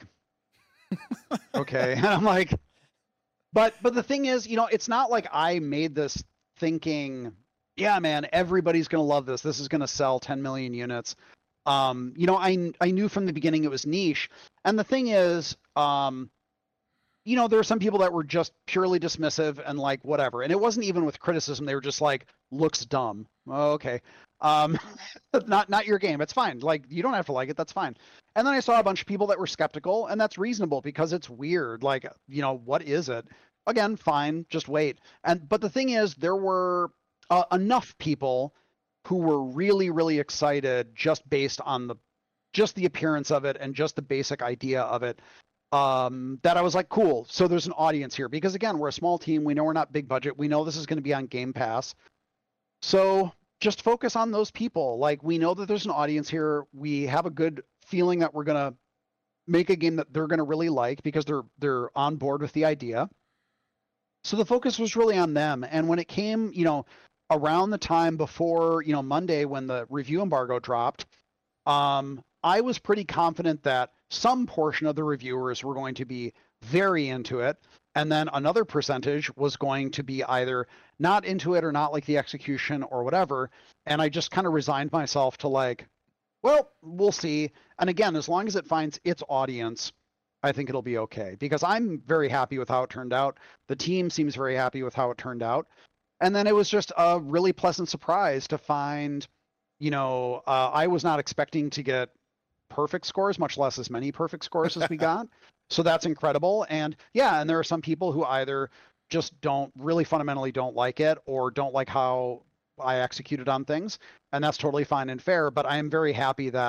okay. And I'm like, but but the thing is, you know, it's not like I made this thinking, yeah, man, everybody's gonna love this. This is gonna sell ten million units. Um, you know, I I knew from the beginning it was niche. And the thing is, um, you know, there are some people that were just purely dismissive and like whatever. And it wasn't even with criticism. They were just like, looks dumb. Oh, okay. Um, not not your game. It's fine. Like, you don't have to like it. That's fine. And then I saw a bunch of people that were skeptical, and that's reasonable because it's weird. Like, you know, what is it? Again, fine. Just wait. And but the thing is, there were uh, enough people who were really, really excited just based on the just the appearance of it and just the basic idea of it. Um, that I was like, cool. So there's an audience here because again, we're a small team. We know we're not big budget. We know this is going to be on Game Pass. So just focus on those people. Like, we know that there's an audience here. We have a good feeling that we're going to make a game that they're going to really like because they're, they're on board with the idea. So the focus was really on them. And when it came, you know, around the time before, you know, Monday, when the review embargo dropped, um, I was pretty confident that some portion of the reviewers were going to be very into it, and then another percentage was going to be either not into it or not like the execution or whatever. And I just kind of resigned myself to like, well, we'll see. And again, as long as it finds its audience, I think it'll be okay, because I'm very happy with how it turned out. The team seems very happy with how it turned out. And then it was just a really pleasant surprise to find, you know, uh, I was not expecting to get perfect scores, much less as many perfect scores as we got. So that's incredible. And yeah, and there are some people who either just don't really fundamentally don't like it or don't like how I executed on things. And that's totally fine and fair. But I am very happy that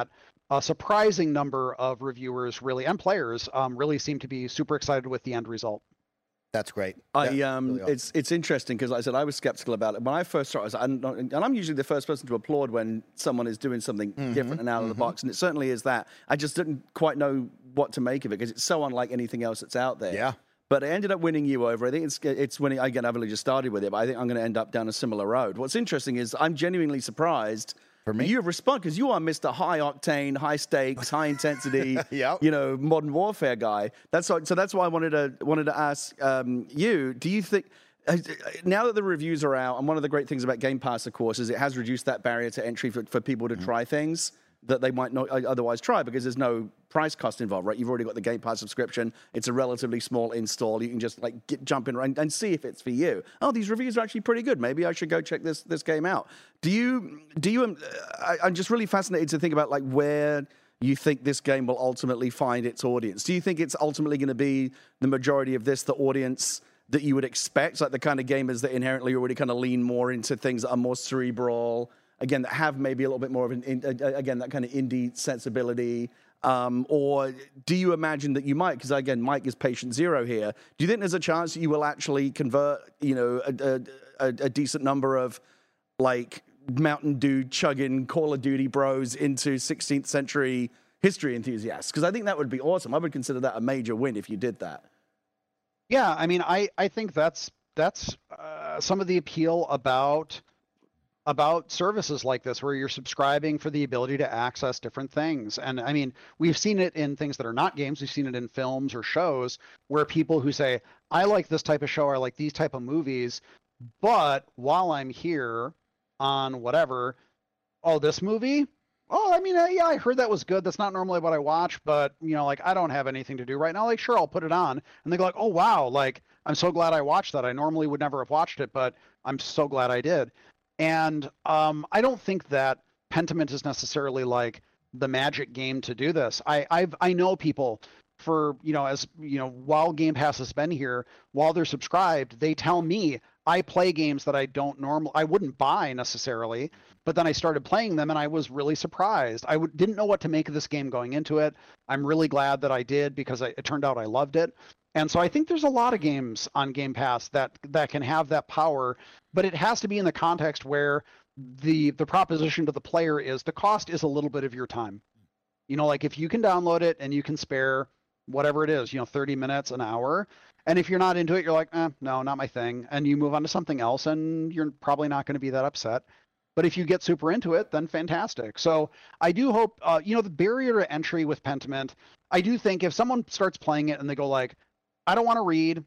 a surprising number of reviewers really and players um, really seem to be super excited with the end result. That's great. I That's um, really awesome. it's it's interesting because, like I said, I was skeptical about it when I first started. I was, like, I'm not- and I'm usually the first person to applaud when someone is doing something Mm-hmm, different and out of the box, and it certainly is that. I just didn't quite know what to make of it because it's so unlike anything else that's out there. Yeah. But I ended up winning you over. I think it's it's winning. Again, I've only just started with it, but I think I'm going to end up down a similar road. What's interesting is I'm genuinely surprised. For me? You respond because you are Mister High Octane, High Stakes, High Intensity, Yep. you know, Modern Warfare guy. That's so. That's why I wanted to wanted to ask um, you. Do you think uh, now that the reviews are out, and one of the great things about Game Pass, of course, is it has reduced that barrier to entry for, for people to try things that they might not otherwise try because there's no price cost involved, right? You've already got the Game Pass subscription. It's a relatively small install. You can just like get, jump in and, and see if it's for you. Oh, these reviews are actually pretty good. Maybe I should go check this this game out. Do you? Do you? Um, I, I'm just really fascinated to think about like where you think this game will ultimately find its audience. Do you think it's ultimately going to be the majority of this, the audience that you would expect, like the kind of gamers that inherently already kind of lean more into things that are more cerebral? Again, that have maybe a little bit more of an, in, uh, again, that kind of indie sensibility? Um, or do you imagine that you might, because again, Mike is patient zero here, do you think there's a chance that you will actually convert, you know, a, a, a, a decent number of like Mountain Dew chugging Call of Duty bros into sixteenth century history enthusiasts? Because I think that would be awesome. I would consider that a major win if you did that. Yeah, I mean, I, I think that's that's uh, some of the appeal about about services like this, where you're subscribing for the ability to access different things. And I mean, we've seen it in things that are not games. We've seen it in films or shows where people who say, I like this type of show, or I like these type of movies, but while I'm here on whatever, oh, this movie, oh, I mean, uh, yeah, I heard that was good. That's not normally what I watch, but you know, like I don't have anything to do right now. Like, sure, I'll put it on. And they go like, oh, wow, like I'm so glad I watched that. I normally would never have watched it, but I'm so glad I did. And um, I don't think that Pentiment is necessarily like the magic game to do this. I I've I know people for, you know, as you know, while Game Pass has been here, while they're subscribed, they tell me I play games that I don't normally, I wouldn't buy necessarily, but then I started playing them and I was really surprised. I w- didn't know what to make of this game going into it. I'm really glad that I did because I, it turned out I loved it. And so I think there's a lot of games on Game Pass that that can have that power, but it has to be in the context where the the proposition to the player is the cost is a little bit of your time. You know, like if you can download it and you can spare whatever it is, you know, thirty minutes, an hour, and if you're not into it, you're like, eh, no, not my thing, and you move on to something else, and you're probably not going to be that upset. But if you get super into it, then fantastic. So I do hope, uh, you know, the barrier to entry with Pentiment, I do think if someone starts playing it and they go like, I don't want to read.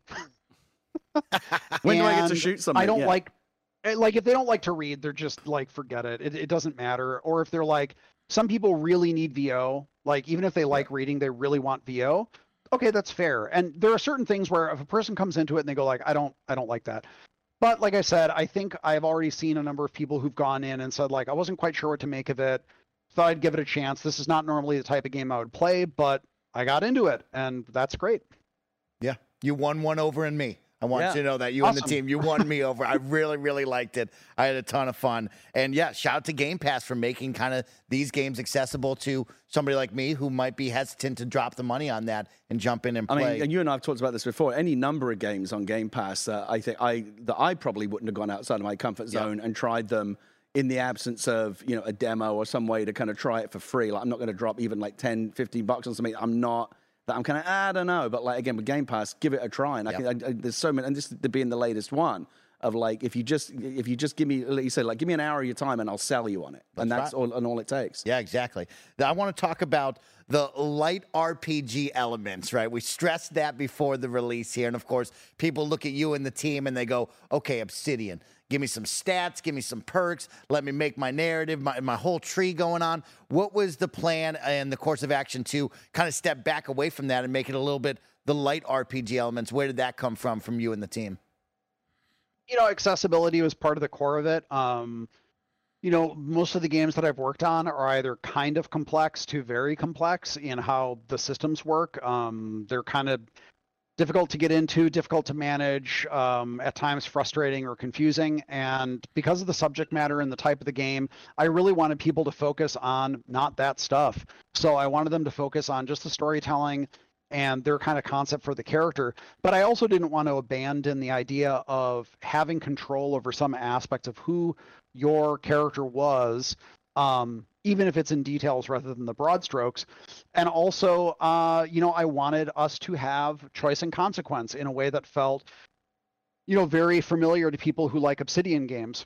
When do I get to and shoot something? I don't Yeah. like, like if they don't like to read, they're just like, forget it. It, it doesn't matter. Or if they're like, some people really need V O, like even if they like reading, they really want V O. Okay, that's fair. And there are certain things where if a person comes into it and they go like, I don't, I don't like that. But like I said, I think I've already seen a number of people who've gone in and said like, I wasn't quite sure what to make of it. Thought I'd give it a chance. This is not normally the type of game I would play, but I got into it, and that's great. Yeah, you won one over in me. I want Yeah. you to know that you and the Awesome. team, you won me over. I really, really liked it. I had a ton of fun. And yeah, shout out to Game Pass for making kind of these games accessible to somebody like me who might be hesitant to drop the money on that and jump in and I play. mean, and you and I have talked about this before. Any number of games on Game Pass, uh, I think I that I probably wouldn't have gone outside of my comfort zone and tried them in the absence of, you know, a demo or some way to kind of try it for free. Like I'm not going to drop even like ten, fifteen bucks on something. I'm not. That I'm kind of, I don't know, but like again with Game Pass, give it a try. And I Yep. can, I, I, there's so many, and this to being the latest one of like, if you just, if you just give me, like you said, like give me an hour of your time and I'll sell you on it, and That's that's right. all, and all it takes. Yeah, exactly. Now, I want to talk about the light R P G elements, right? We stressed that before the release here. And of course, people look at you and the team and they go, okay, Obsidian, give me some stats, give me some perks, let me make my narrative, my, my whole tree going on. What was the plan and the course of action to kind of step back away from that and make it a little bit the light R P G elements? Where did that come from, from you and the team? You know, accessibility was part of the core of it. Um, you know, most of the games that I've worked on are either kind of complex to very complex in how the systems work. Um, they're kind of difficult to get into, difficult to manage, um, at times frustrating or confusing. And because of the subject matter and the type of the game, I really wanted people to focus on not that stuff. So I wanted them to focus on just the storytelling and their kind of concept for the character. But I also didn't want to abandon the idea of having control over some aspects of who your character was, um, even if it's in details rather than the broad strokes. And also, uh, you know, I wanted us to have choice and consequence in a way that felt, you know, very familiar to people who like Obsidian games.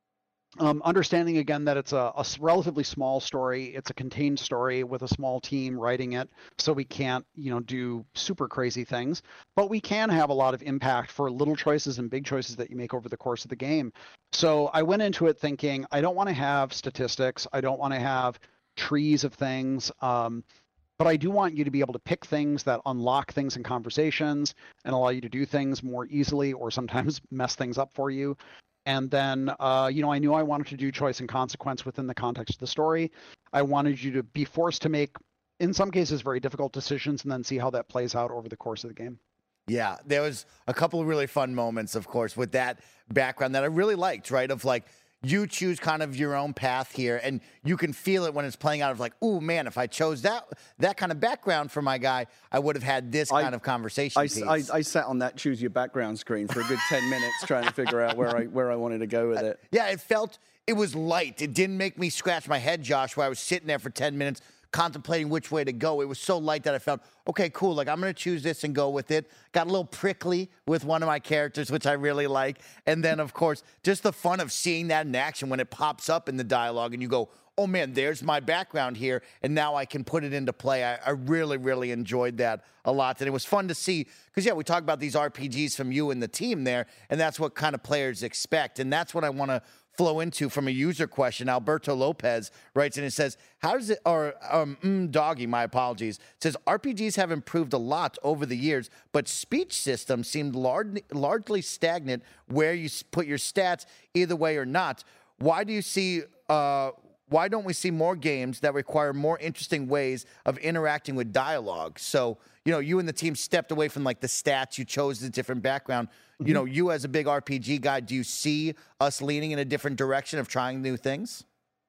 Um, understanding again that it's a, a relatively small story, it's a contained story with a small team writing it, so we can't, you know, do super crazy things, but we can have a lot of impact for little choices and big choices that you make over the course of the game. So I went into it thinking, I don't want to have statistics, I don't want to have trees of things, um, but I do want you to be able to pick things that unlock things in conversations and allow you to do things more easily or sometimes mess things up for you. And then, uh, you know, I knew I wanted to do choice and consequence within the context of the story. I wanted you to be forced to make, in some cases, very difficult decisions and then see how that plays out over the course of the game. Yeah, there was a couple of really fun moments, of course, with that background that I really liked, right? Of like, you choose kind of your own path here, and you can feel it when it's playing out of like, ooh, man, if I chose that that kind of background for my guy, I would have had this I, kind of conversation I, piece. I, I sat on that choose your background screen for a good ten minutes trying to figure out where I where I wanted to go with it. Yeah, it felt, it was light. It didn't make me scratch my head, Josh, where I was sitting there for ten minutes contemplating which way to go. It was so light that I felt, okay, cool, like I'm going to choose this and go with it. Got a little prickly with one of my characters, which I really like. And then, of course, just the fun of seeing that in action when it pops up in the dialogue and you go, oh, man, there's my background here, and now I can put it into play. I, I really, really enjoyed that a lot. And it was fun to see because, yeah, we talk about these R P Gs from you and the team there, and that's what kind of players expect. And that's what I want to flow into from a user question. Alberto Lopez writes and it says, how does it, or um, mm, Doggy, my apologies, says R P Gs have improved a lot over the years, but speech systems seemed lar- largely stagnant where you put your stats either way or not. Why do you see, uh, why don't we see more games that require more interesting ways of interacting with dialogue? So, you know, you and the team stepped away from like the stats, you chose a different background. You know, you as a big R P G guy, do you see us leaning in a different direction of trying new things?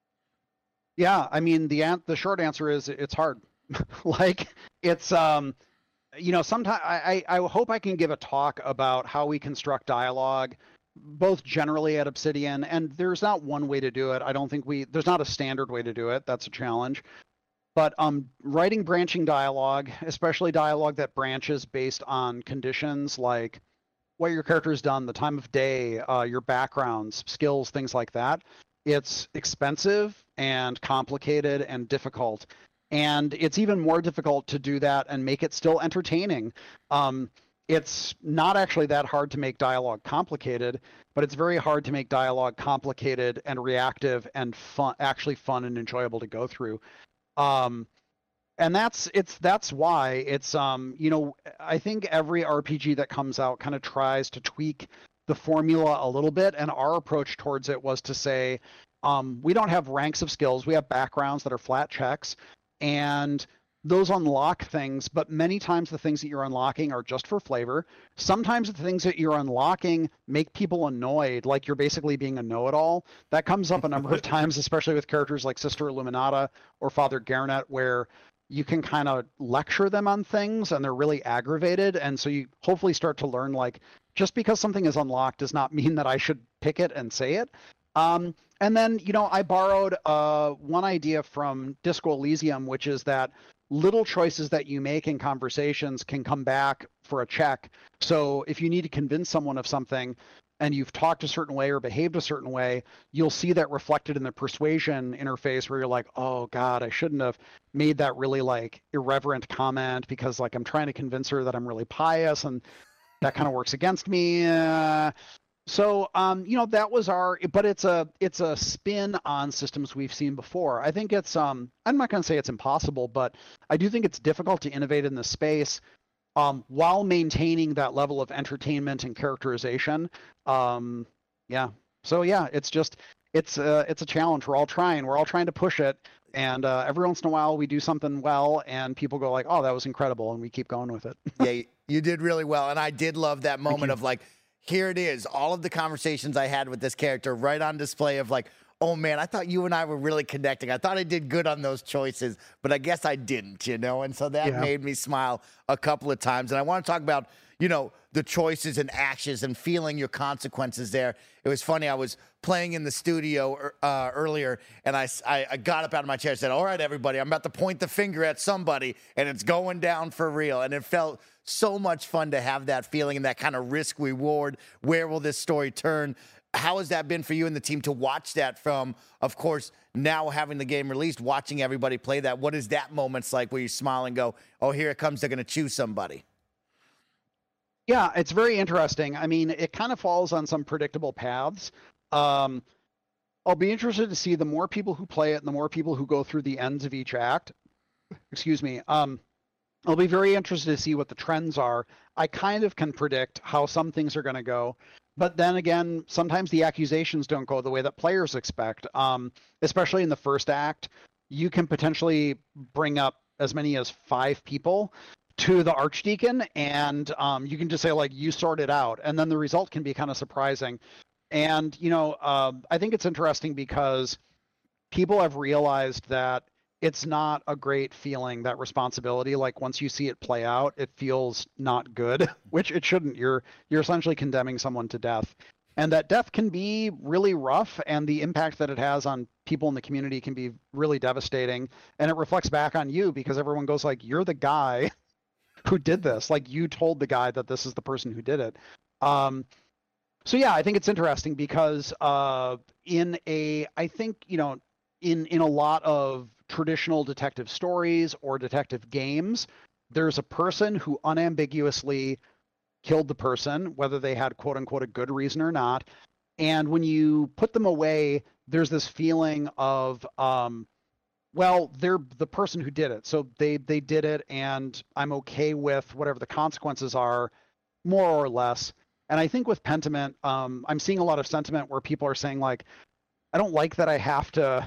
Yeah, I mean, the an- the short answer is it's hard. Like, it's, um, you know, sometimes I, I, I hope I can give a talk about how we construct dialogue, both generally at Obsidian, and there's not one way to do it. I don't think we, there's not a standard way to do it. That's a challenge. But um, writing branching dialogue, especially dialogue that branches based on conditions like what your character has done, the time of day, uh, your backgrounds, skills, things like that. It's expensive and complicated and difficult. And it's even more difficult to do that and make it still entertaining. Um, it's not actually that hard to make dialogue complicated, but it's very hard to make dialogue complicated and reactive and fun, actually fun and enjoyable to go through. Um, And that's it's that's why it's um you know I think every R P G that comes out kind of tries to tweak the formula a little bit, and our approach towards it was to say um we don't have ranks of skills, we have backgrounds that are flat checks, and those unlock things, but many times the things that you're unlocking are just for flavor. Sometimes the things that you're unlocking make people annoyed, like you're basically being a know-it-all. That comes up a number of times, especially with characters like Sister Illuminata or Father Garnet, where you can kind of lecture them on things and they're really aggravated. And so you hopefully start to learn, like, just because something is unlocked does not mean that I should pick it and say it. Um, and then, you know, I borrowed uh, one idea from Disco Elysium, which is that little choices that you make in conversations can come back for a check. So if you need to convince someone of something and you've talked a certain way or behaved a certain way, you'll see that reflected in the persuasion interface where you're like, oh God, I shouldn't have made that really like irreverent comment because like I'm trying to convince her that I'm really pious and that kind of works against me. Uh, so, um, you know, that was our, but it's a, it's a spin on systems we've seen before. I think it's, um, I'm not going to say it's impossible, but I do think it's difficult to innovate in this space um, while maintaining that level of entertainment and characterization. Um, yeah. So yeah, it's just, it's uh, it's a challenge. We're all trying. We're all trying to push it. And uh, every once in a while, we do something well, and people go like, "Oh, that was incredible," and we keep going with it. Yeah, you did really well, and I did love that moment you. of like, here it is, all of the conversations I had with this character right on display of like, oh man, I thought you and I were really connecting. I thought I did good on those choices, but I guess I didn't, you know? And so that Yeah. made me smile a couple of times. And I want to talk about, you know, the choices and actions and feeling your consequences there. It was funny. I was playing in the studio uh, earlier, and I, I, I got up out of my chair and said, all right, everybody, I'm about to point the finger at somebody, and it's going down for real. And it felt so much fun to have that feeling and that kind of risk reward. Where will this story turn? How has that been for you and the team to watch that from, of course, now having the game released, watching everybody play that? What is that moments like where you smile and go, oh, here it comes, they're going to choose somebody? Yeah, it's very interesting. I mean, it kind of falls on some predictable paths. Um, I'll be interested to see the more people who play it and the more people who go through the ends of each act. Excuse me. Um, I'll be very interested to see what the trends are. I kind of can predict how some things are going to go. But then again, sometimes the accusations don't go the way that players expect. Um, especially in the first act, you can potentially bring up as many as five people to the Archdeacon, and um, you can just say, like, you sort it out. And then the result can be kind of surprising. And, you know, uh, I think it's interesting because people have realized that it's not a great feeling, that responsibility. Like once you see it play out, it feels not good, which it shouldn't. You're you're essentially condemning someone to death. And that death can be really rough, and the impact that it has on people in the community can be really devastating. And it reflects back on you because everyone goes like, you're the guy who did this. Like you told the guy that this is the person who did it. Um, so yeah, I think it's interesting because uh, in a, I think, you know, in in a lot of traditional detective stories or detective games, there's a person who unambiguously killed the person, whether they had quote unquote a good reason or not. And when you put them away, there's this feeling of, um, well, they're the person who did it. So they they did it, and I'm okay with whatever the consequences are, more or less. And I think with Pentiment, um, I'm seeing a lot of sentiment where people are saying like, I don't like that I have to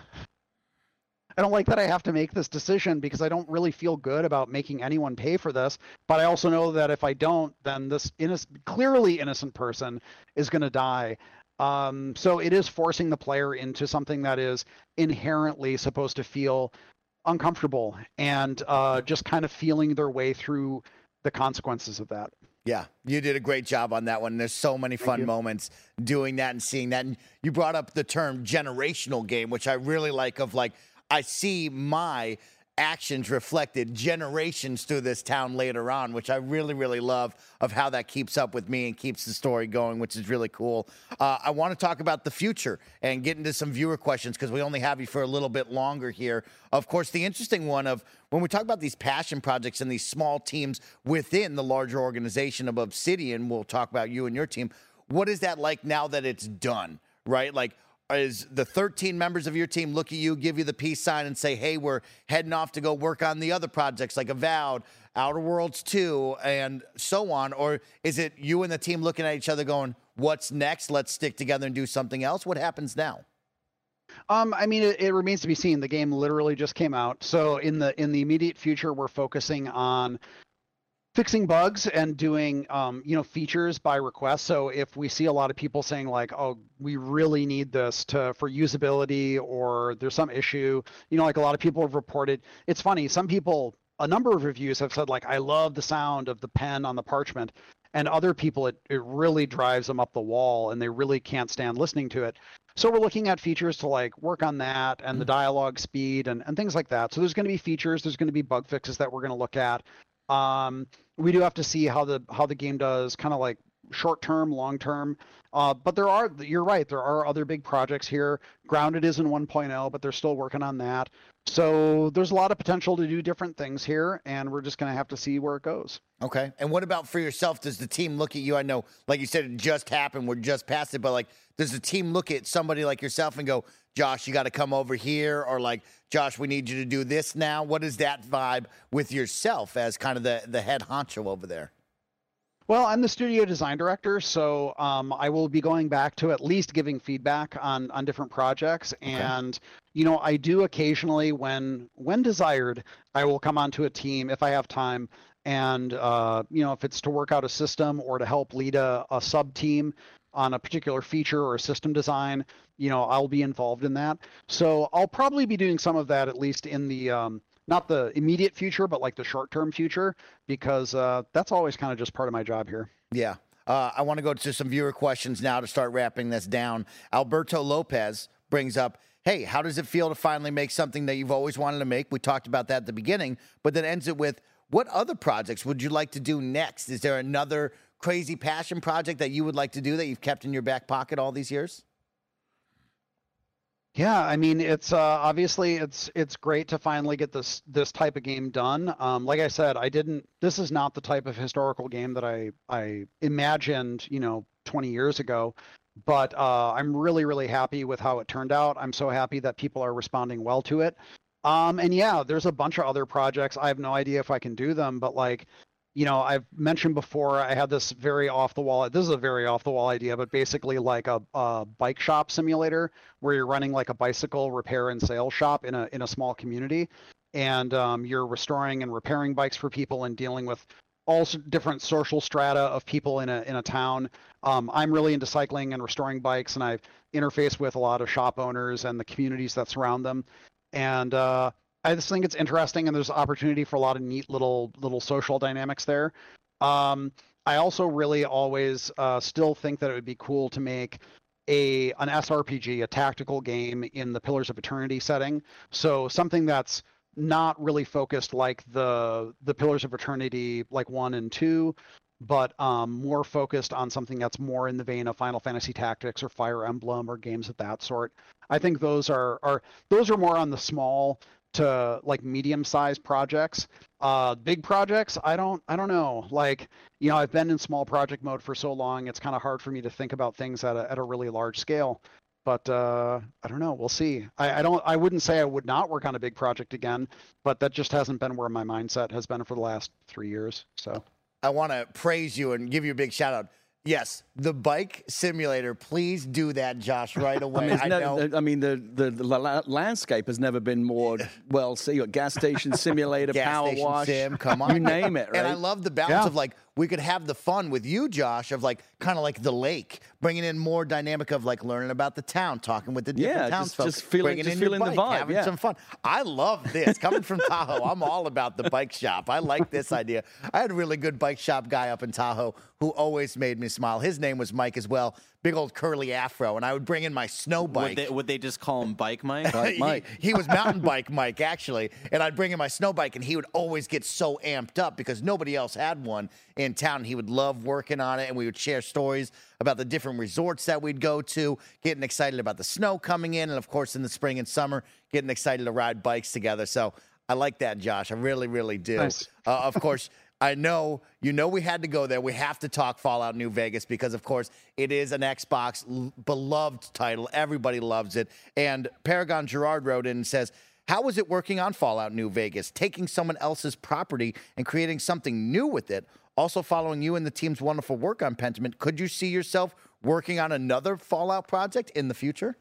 I don't like that I have to make this decision because I don't really feel good about making anyone pay for this. But I also know that if I don't, then this innocent, clearly innocent person is going to die. Um, so it is forcing the player into something that is inherently supposed to feel uncomfortable and uh, just kind of feeling their way through the consequences of that. Yeah, you did a great job on that one. There's so many fun moments doing that and seeing that. And you brought up the term generational game, which I really like, of like, I see my actions reflected generations through this town later on, which I really, really love, of how that keeps up with me and keeps the story going, which is really cool. Uh, I want to talk about the future and get into some viewer questions because we only have you for a little bit longer here. Of course, the interesting one of when we talk about these passion projects and these small teams within the larger organization of Obsidian, we'll talk about you and your team. What is that like now that it's done, right? Like, is the thirteen members of your team look at you, give you the peace sign, and say, hey, we're heading off to go work on the other projects like Avowed, Outer Worlds two, and so on? Or is it you and the team looking at each other going, what's next? Let's stick together and do something else. What happens now? Um, I mean, it, it remains to be seen. The game literally just came out. So in the in the immediate future, we're focusing on fixing bugs and doing, um, you know, features by request. So if we see a lot of people saying like, oh, we really need this to for usability, or there's some issue, you know, like a lot of people have reported. It's funny. Some people, a number of reviews have said like, I love the sound of the pen on the parchment. And other people, it, it really drives them up the wall and they really can't stand listening to it. So we're looking at features to like work on that and the dialogue speed and, and things like that. So there's going to be features, there's going to be bug fixes that we're going to look at. Um, we do have to see how the how the game does, kind of like short term, long term. Uh, but there are, you're right, there are other big projects here. Grounded is in one point oh, but they're still working on that. So there's a lot of potential to do different things here, and we're just going to have to see where it goes. Okay. And what about for yourself? Does the team look at you? I know, like you said, it just happened. We're just past it. But, like, does the team look at somebody like yourself and go, Josh, you got to come over here? Or, like, Josh, we need you to do this now? What is that vibe with yourself as kind of the, the head honcho over there? Well, I'm the studio design director, so um, I will be going back to at least giving feedback on on different projects. Okay. And you know, I do occasionally, when when desired, I will come onto a team if I have time. And uh, you know, if it's to work out a system or to help lead a, a sub team on a particular feature or a system design, you know, I'll be involved in that. So I'll probably be doing some of that, at least in the um, not the immediate future, but like the short-term future, because uh, that's always kind of just part of my job here. Yeah. Uh, I want to go to some viewer questions now to start wrapping this down. Alberto Lopez brings up, hey, how does it feel to finally make something that you've always wanted to make? We talked about that at the beginning, but then ends it with, what other projects would you like to do next? Is there another crazy passion project that you would like to do that you've kept in your back pocket all these years? Yeah, I mean, it's uh, obviously it's it's great to finally get this this type of game done. Um, like I said, I didn't. This is not the type of historical game that I I imagined, you know, twenty years ago. But uh, I'm really really happy with how it turned out. I'm so happy that people are responding well to it. Um, and yeah, there's a bunch of other projects. I have no idea if I can do them, but like, you know, I've mentioned before, I had this very off the wall, this is a very off the wall idea, but basically like a, a bike shop simulator where you're running like a bicycle repair and sales shop in a, in a small community. And um, you're restoring and repairing bikes for people and dealing with all s- different social strata of people in a, in a town. Um, I'm really into cycling and restoring bikes, and I've interfaced with a lot of shop owners and the communities that surround them. And uh, I just think it's interesting, and there's opportunity for a lot of neat little little social dynamics there. Um, I also really always uh, still think that it would be cool to make a an S R P G, a tactical game in the Pillars of Eternity setting. So something that's not really focused like the the Pillars of Eternity, like one and two, but um, more focused on something that's more in the vein of Final Fantasy Tactics or Fire Emblem or games of that sort. I think those are are those are more on the small to like medium-sized projects. Uh, big projects, I don't I don't know. Like, you know, I've been in small project mode for so long, it's kind of hard for me to think about things at a at a really large scale. But uh, I don't know. We'll see. I, I don't. I wouldn't say I would not work on a big project again, but that just hasn't been where my mindset has been for the last three years. So I want to praise you and give you a big shout out. Yes, the bike simulator. Please do that, Josh, right away. I mean, I no, know. I mean the, the, the la- landscape has never been more well. See, you got gas station simulator, Gas power station wash, sim, come on. you name it. Right? And I love the balance Yeah. of like, we could have the fun with you, Josh, of like kind of like the lake, bringing in more dynamic of like learning about the town, talking with the different Yeah, just- townsfolk, just feeling- bringing just in your feeling the bike, vibe, having yeah. some fun. I love this. Coming from Tahoe, I'm all about the bike shop. I like this idea. I had a really good bike shop guy up in Tahoe who always made me smile. His name was Mike as well. Big old curly afro, and I would bring in my snow bike. Would they, would they just call him Bike Mike? Bike Mike. he, he was mountain bike Mike, actually. And I'd bring him my snow bike, and he would always get so amped up because nobody else had one in town. He would love working on it, and we would share stories about the different resorts that we'd go to, getting excited about the snow coming in, and, of course, in the spring and summer, getting excited to ride bikes together. So I like that, Josh. I really, really do. Nice. Uh, of course, I know, you know we had to go there. We have to talk Fallout New Vegas because, of course, it is an Xbox l- beloved title. Everybody loves it. And Paragon Gerard wrote in and says, how was it working on Fallout New Vegas, taking someone else's property and creating something new with it? Also following you and the team's wonderful work on Pentiment, could you see yourself working on another Fallout project in the future?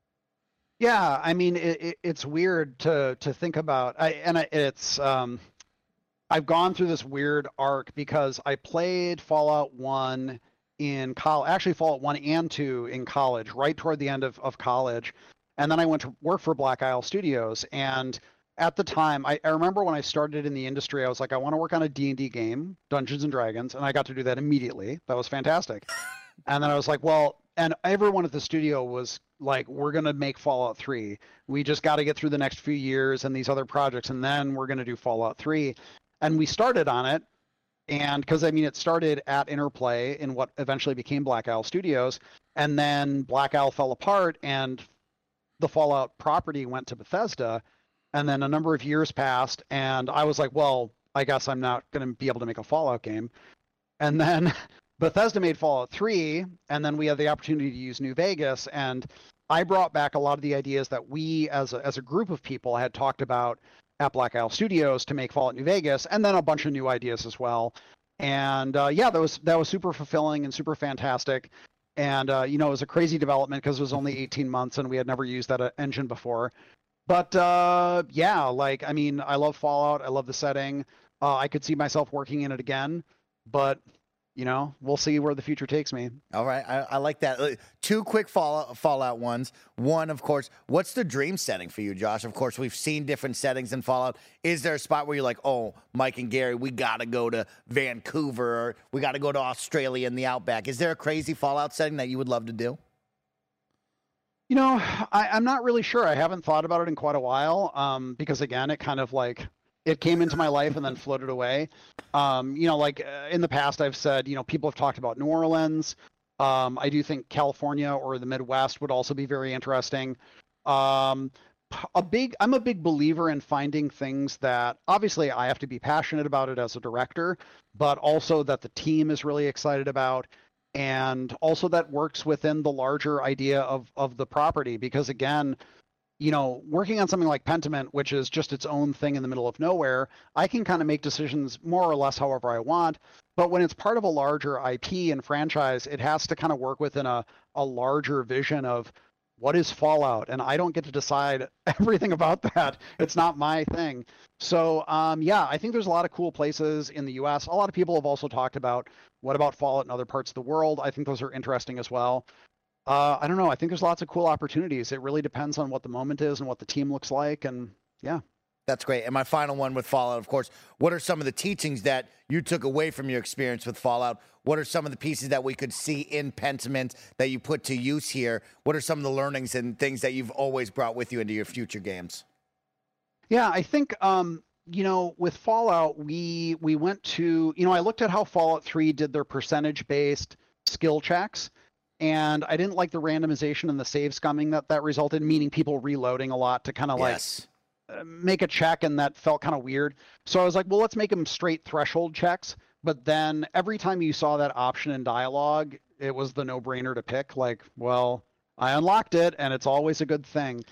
yeah, I mean, it, it, it's weird to to think about. I and I, it's um, I've gone through this weird arc because I played Fallout one in college, actually Fallout one and two in college, right toward the end of, of college. And then I went to work for Black Isle Studios. And at the time, I, I remember when I started in the industry, I was like, I want to work on a D and D game, Dungeons and Dragons. And I got to do that immediately. That was fantastic. And then I was like, well, and everyone at the studio was like, we're going to make Fallout three. We just got to get through the next few years and these other projects. And then we're going to do Fallout three. And we started on it. And because, I mean, it started at Interplay in what eventually became Black Isle Studios. And then Black Isle fell apart and the Fallout property went to Bethesda. And then a number of years passed. And I was like, well, I guess I'm not going to be able to make a Fallout game. And then Bethesda made Fallout three. And then we had the opportunity to use New Vegas. And I brought back a lot of the ideas that we as a, as a group of people had talked about at Black Isle Studios to make Fallout New Vegas, and then a bunch of new ideas as well. And uh, yeah, that was that was super fulfilling and super fantastic. And uh, you know, it was a crazy development because it was only eighteen months and we had never used that uh, engine before. But uh, yeah, like I mean, I love Fallout. I love the setting. Uh, I could see myself working in it again, but you know, we'll see where the future takes me. All right, I, I like that. Uh, Two quick Fallout, Fallout ones. One, of course, what's the dream setting for you, Josh? Of course, we've seen different settings in Fallout. Is there a spot where you're like, oh, Mike and Gary, we got to go to Vancouver, or we got to go to Australia in the Outback? Is there a crazy Fallout setting that you would love to do? You know, I, I'm not really sure. I haven't thought about it in quite a while um, because, again, it kind of like it came into my life and then floated away. Um, you know, like uh, in the past, I've said, you know, people have talked about New Orleans. Um, I do think California or the Midwest would also be very interesting. Um, a big, I'm a big believer in finding things that obviously I have to be passionate about it as a director, but also that the team is really excited about. And also that works within the larger idea of, of the property, because again, you know, working on something like Pentiment, which is just its own thing in the middle of nowhere, I can kind of make decisions more or less however I want. But when it's part of a larger I P and franchise, it has to kind of work within a, a larger vision of what is Fallout. And I don't get to decide everything about that. It's not my thing. So, um, yeah, I think there's a lot of cool places in the U S. A lot of people have also talked about what about Fallout in other parts of the world. I think those are interesting as well. Uh, I don't know. I think there's lots of cool opportunities. It really depends on what the moment is and what the team looks like. And yeah. That's great. And my final one with Fallout, of course, what are some of the teachings that you took away from your experience with Fallout? What are some of the pieces that we could see in Pentiment that you put to use here? What are some of the learnings and things that you've always brought with you into your future games? Yeah, I think, um, you know, with Fallout, we we went to, you know, I looked at how Fallout three did their percentage-based skill checks. And I didn't like the randomization and the save scumming that that resulted, meaning people reloading a lot to kind of Yes. like uh, make a check, and that felt kind of weird. So I was like, well, let's make them straight threshold checks. But then every time you saw that option in dialogue, it was the no-brainer to pick. Like, well, I unlocked it, and it's always a good thing.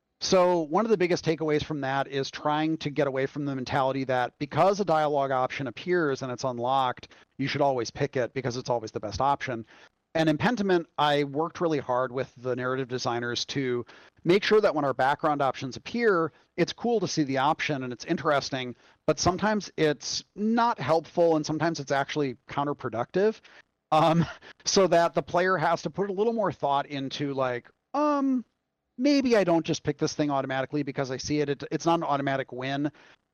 So one of the biggest takeaways from that is trying to get away from the mentality that because a dialogue option appears and it's unlocked, you should always pick it because it's always the best option. And in Pentiment, I worked really hard with the narrative designers to make sure that when our background options appear, it's cool to see the option and it's interesting, but sometimes it's not helpful and sometimes it's actually counterproductive. Um, so that the player has to put a little more thought into like, um, maybe I don't just pick this thing automatically because I see it. it it's not an automatic win.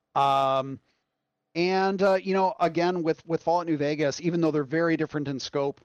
Um, and, uh, you know, again, with, with Fallout New Vegas, even though they're very different in scope,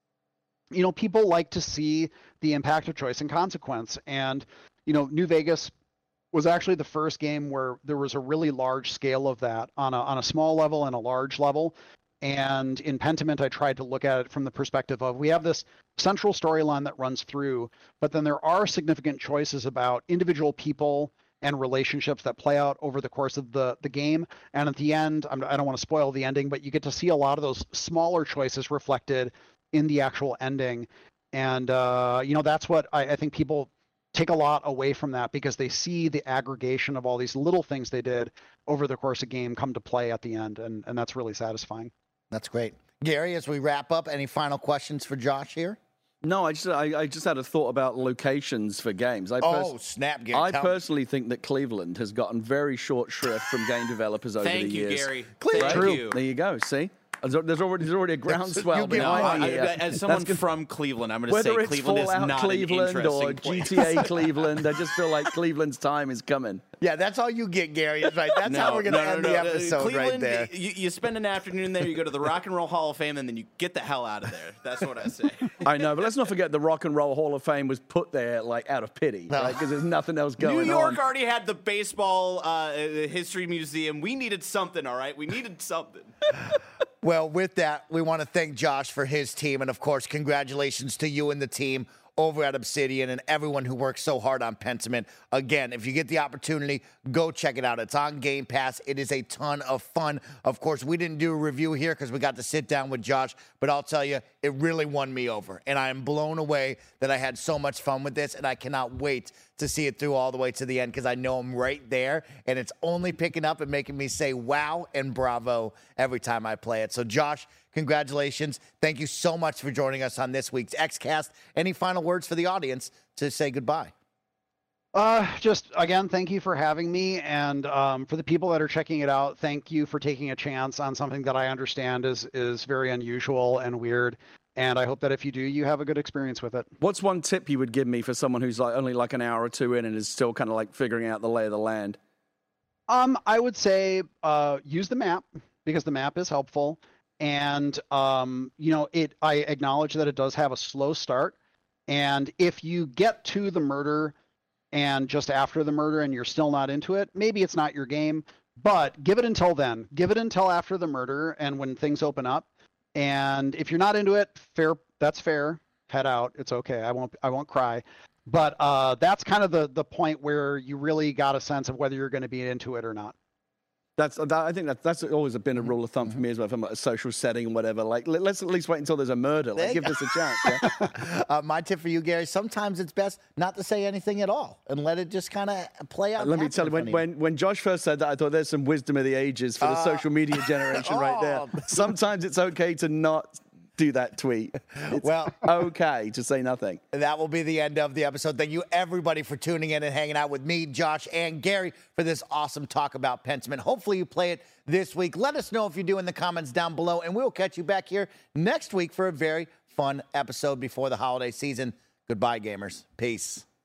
you know, people like to see the impact of choice and consequence. And, you know, New Vegas was actually the first game where there was a really large scale of that on a, on a small level and a large level. And in Pentiment, I tried to look at it from the perspective of we have this central storyline that runs through, but then there are significant choices about individual people and relationships that play out over the course of the, the game. And at the end, I'm, I don't want to spoil the ending, but you get to see a lot of those smaller choices reflected in the actual ending. And, uh, you know, that's what I, I think people take a lot away from that because they see the aggregation of all these little things they did over the course of game come to play at the end. And, and that's really satisfying. That's great. Gary, as we wrap up, any final questions for Josh here? No, I just I, I just had a thought about locations for games. I Oh, pers- snap, Gary. I tell me. personally think that Cleveland has gotten very short shrift from game developers over Thank the you, years. Gary. Cleveland. Thank True. you. There you go. See, there's already there's already a groundswell you get No, behind I, me. I, as someone That's good. from Cleveland, I'm going to say Whether it's Cleveland is Fallout not Cleveland an or interesting place. G T A Cleveland, I just feel like Cleveland's time is coming. Yeah, that's all you get, Gary. That's right. That's how we're going to end the episode Cleveland, right there. You, you spend an afternoon there, you go to the Rock and Roll Hall of Fame, and then you get the hell out of there. That's what I say. I know, but let's not forget the Rock and Roll Hall of Fame was put there like out of pity, No. right? Because there's nothing else going New on. York already had the baseball uh, history museum. We needed something, all right? We needed something. Well, with that, we want to thank Josh for his team. And, of course, congratulations to you and the team over at Obsidian and everyone who works so hard on Pentiment. Again, if you get the opportunity, go check it out. It's on Game Pass. It is a ton of fun. Of course, we didn't do a review here because we got to sit down with Josh, but I'll tell you, it really won me over. And I am blown away that I had so much fun with this, and I cannot wait to see it through all the way to the end because I know I'm right there, and it's only picking up and making me say wow and bravo every time I play it. So, Josh, congratulations. Thank you so much for joining us on this week's XCast. Any final words for the audience to say goodbye? Uh, just again, thank you for having me, and um, for the people that are checking it out, thank you for taking a chance on something that I understand is is very unusual and weird. And I hope that if you do, you have a good experience with it. What's one tip you would give me for someone who's like only like an hour or two in and is still kind of like figuring out the lay of the land? Um, I would say uh, use the map because the map is helpful, and um, you know, it. I acknowledge that it does have a slow start, and if you get to the murder and just after the murder and you're still not into it, maybe it's not your game, but give it until then. Give it until after the murder and when things open up. And if you're not into it, fair, that's fair. Head out. It's okay. I won't I won't cry. But uh, that's kind of the the point where you really got a sense of whether you're going to be into it or not. That's that, I think that that's always been a rule of thumb for me as well, from a social setting and whatever. Like, let, let's at least wait until there's a murder. Like, give this a chance. Yeah? uh, my tip for you, Gary, sometimes it's best not to say anything at all and let it just kind of play out. Let me tell you, when, when, when Josh first said that, I thought there's some wisdom of the ages for the Uh, social media generation right there. oh. Sometimes it's okay to not do that tweet. It's Well- okay to say nothing. That will be the end of the episode. Thank you, everybody, for tuning in and hanging out with me, Josh, and Gary for this awesome talk about Pentiment. Hopefully you play it this week. Let us know if you do in the comments down below, and we'll catch you back here next week for a very fun episode before the holiday season. Goodbye, gamers. Peace.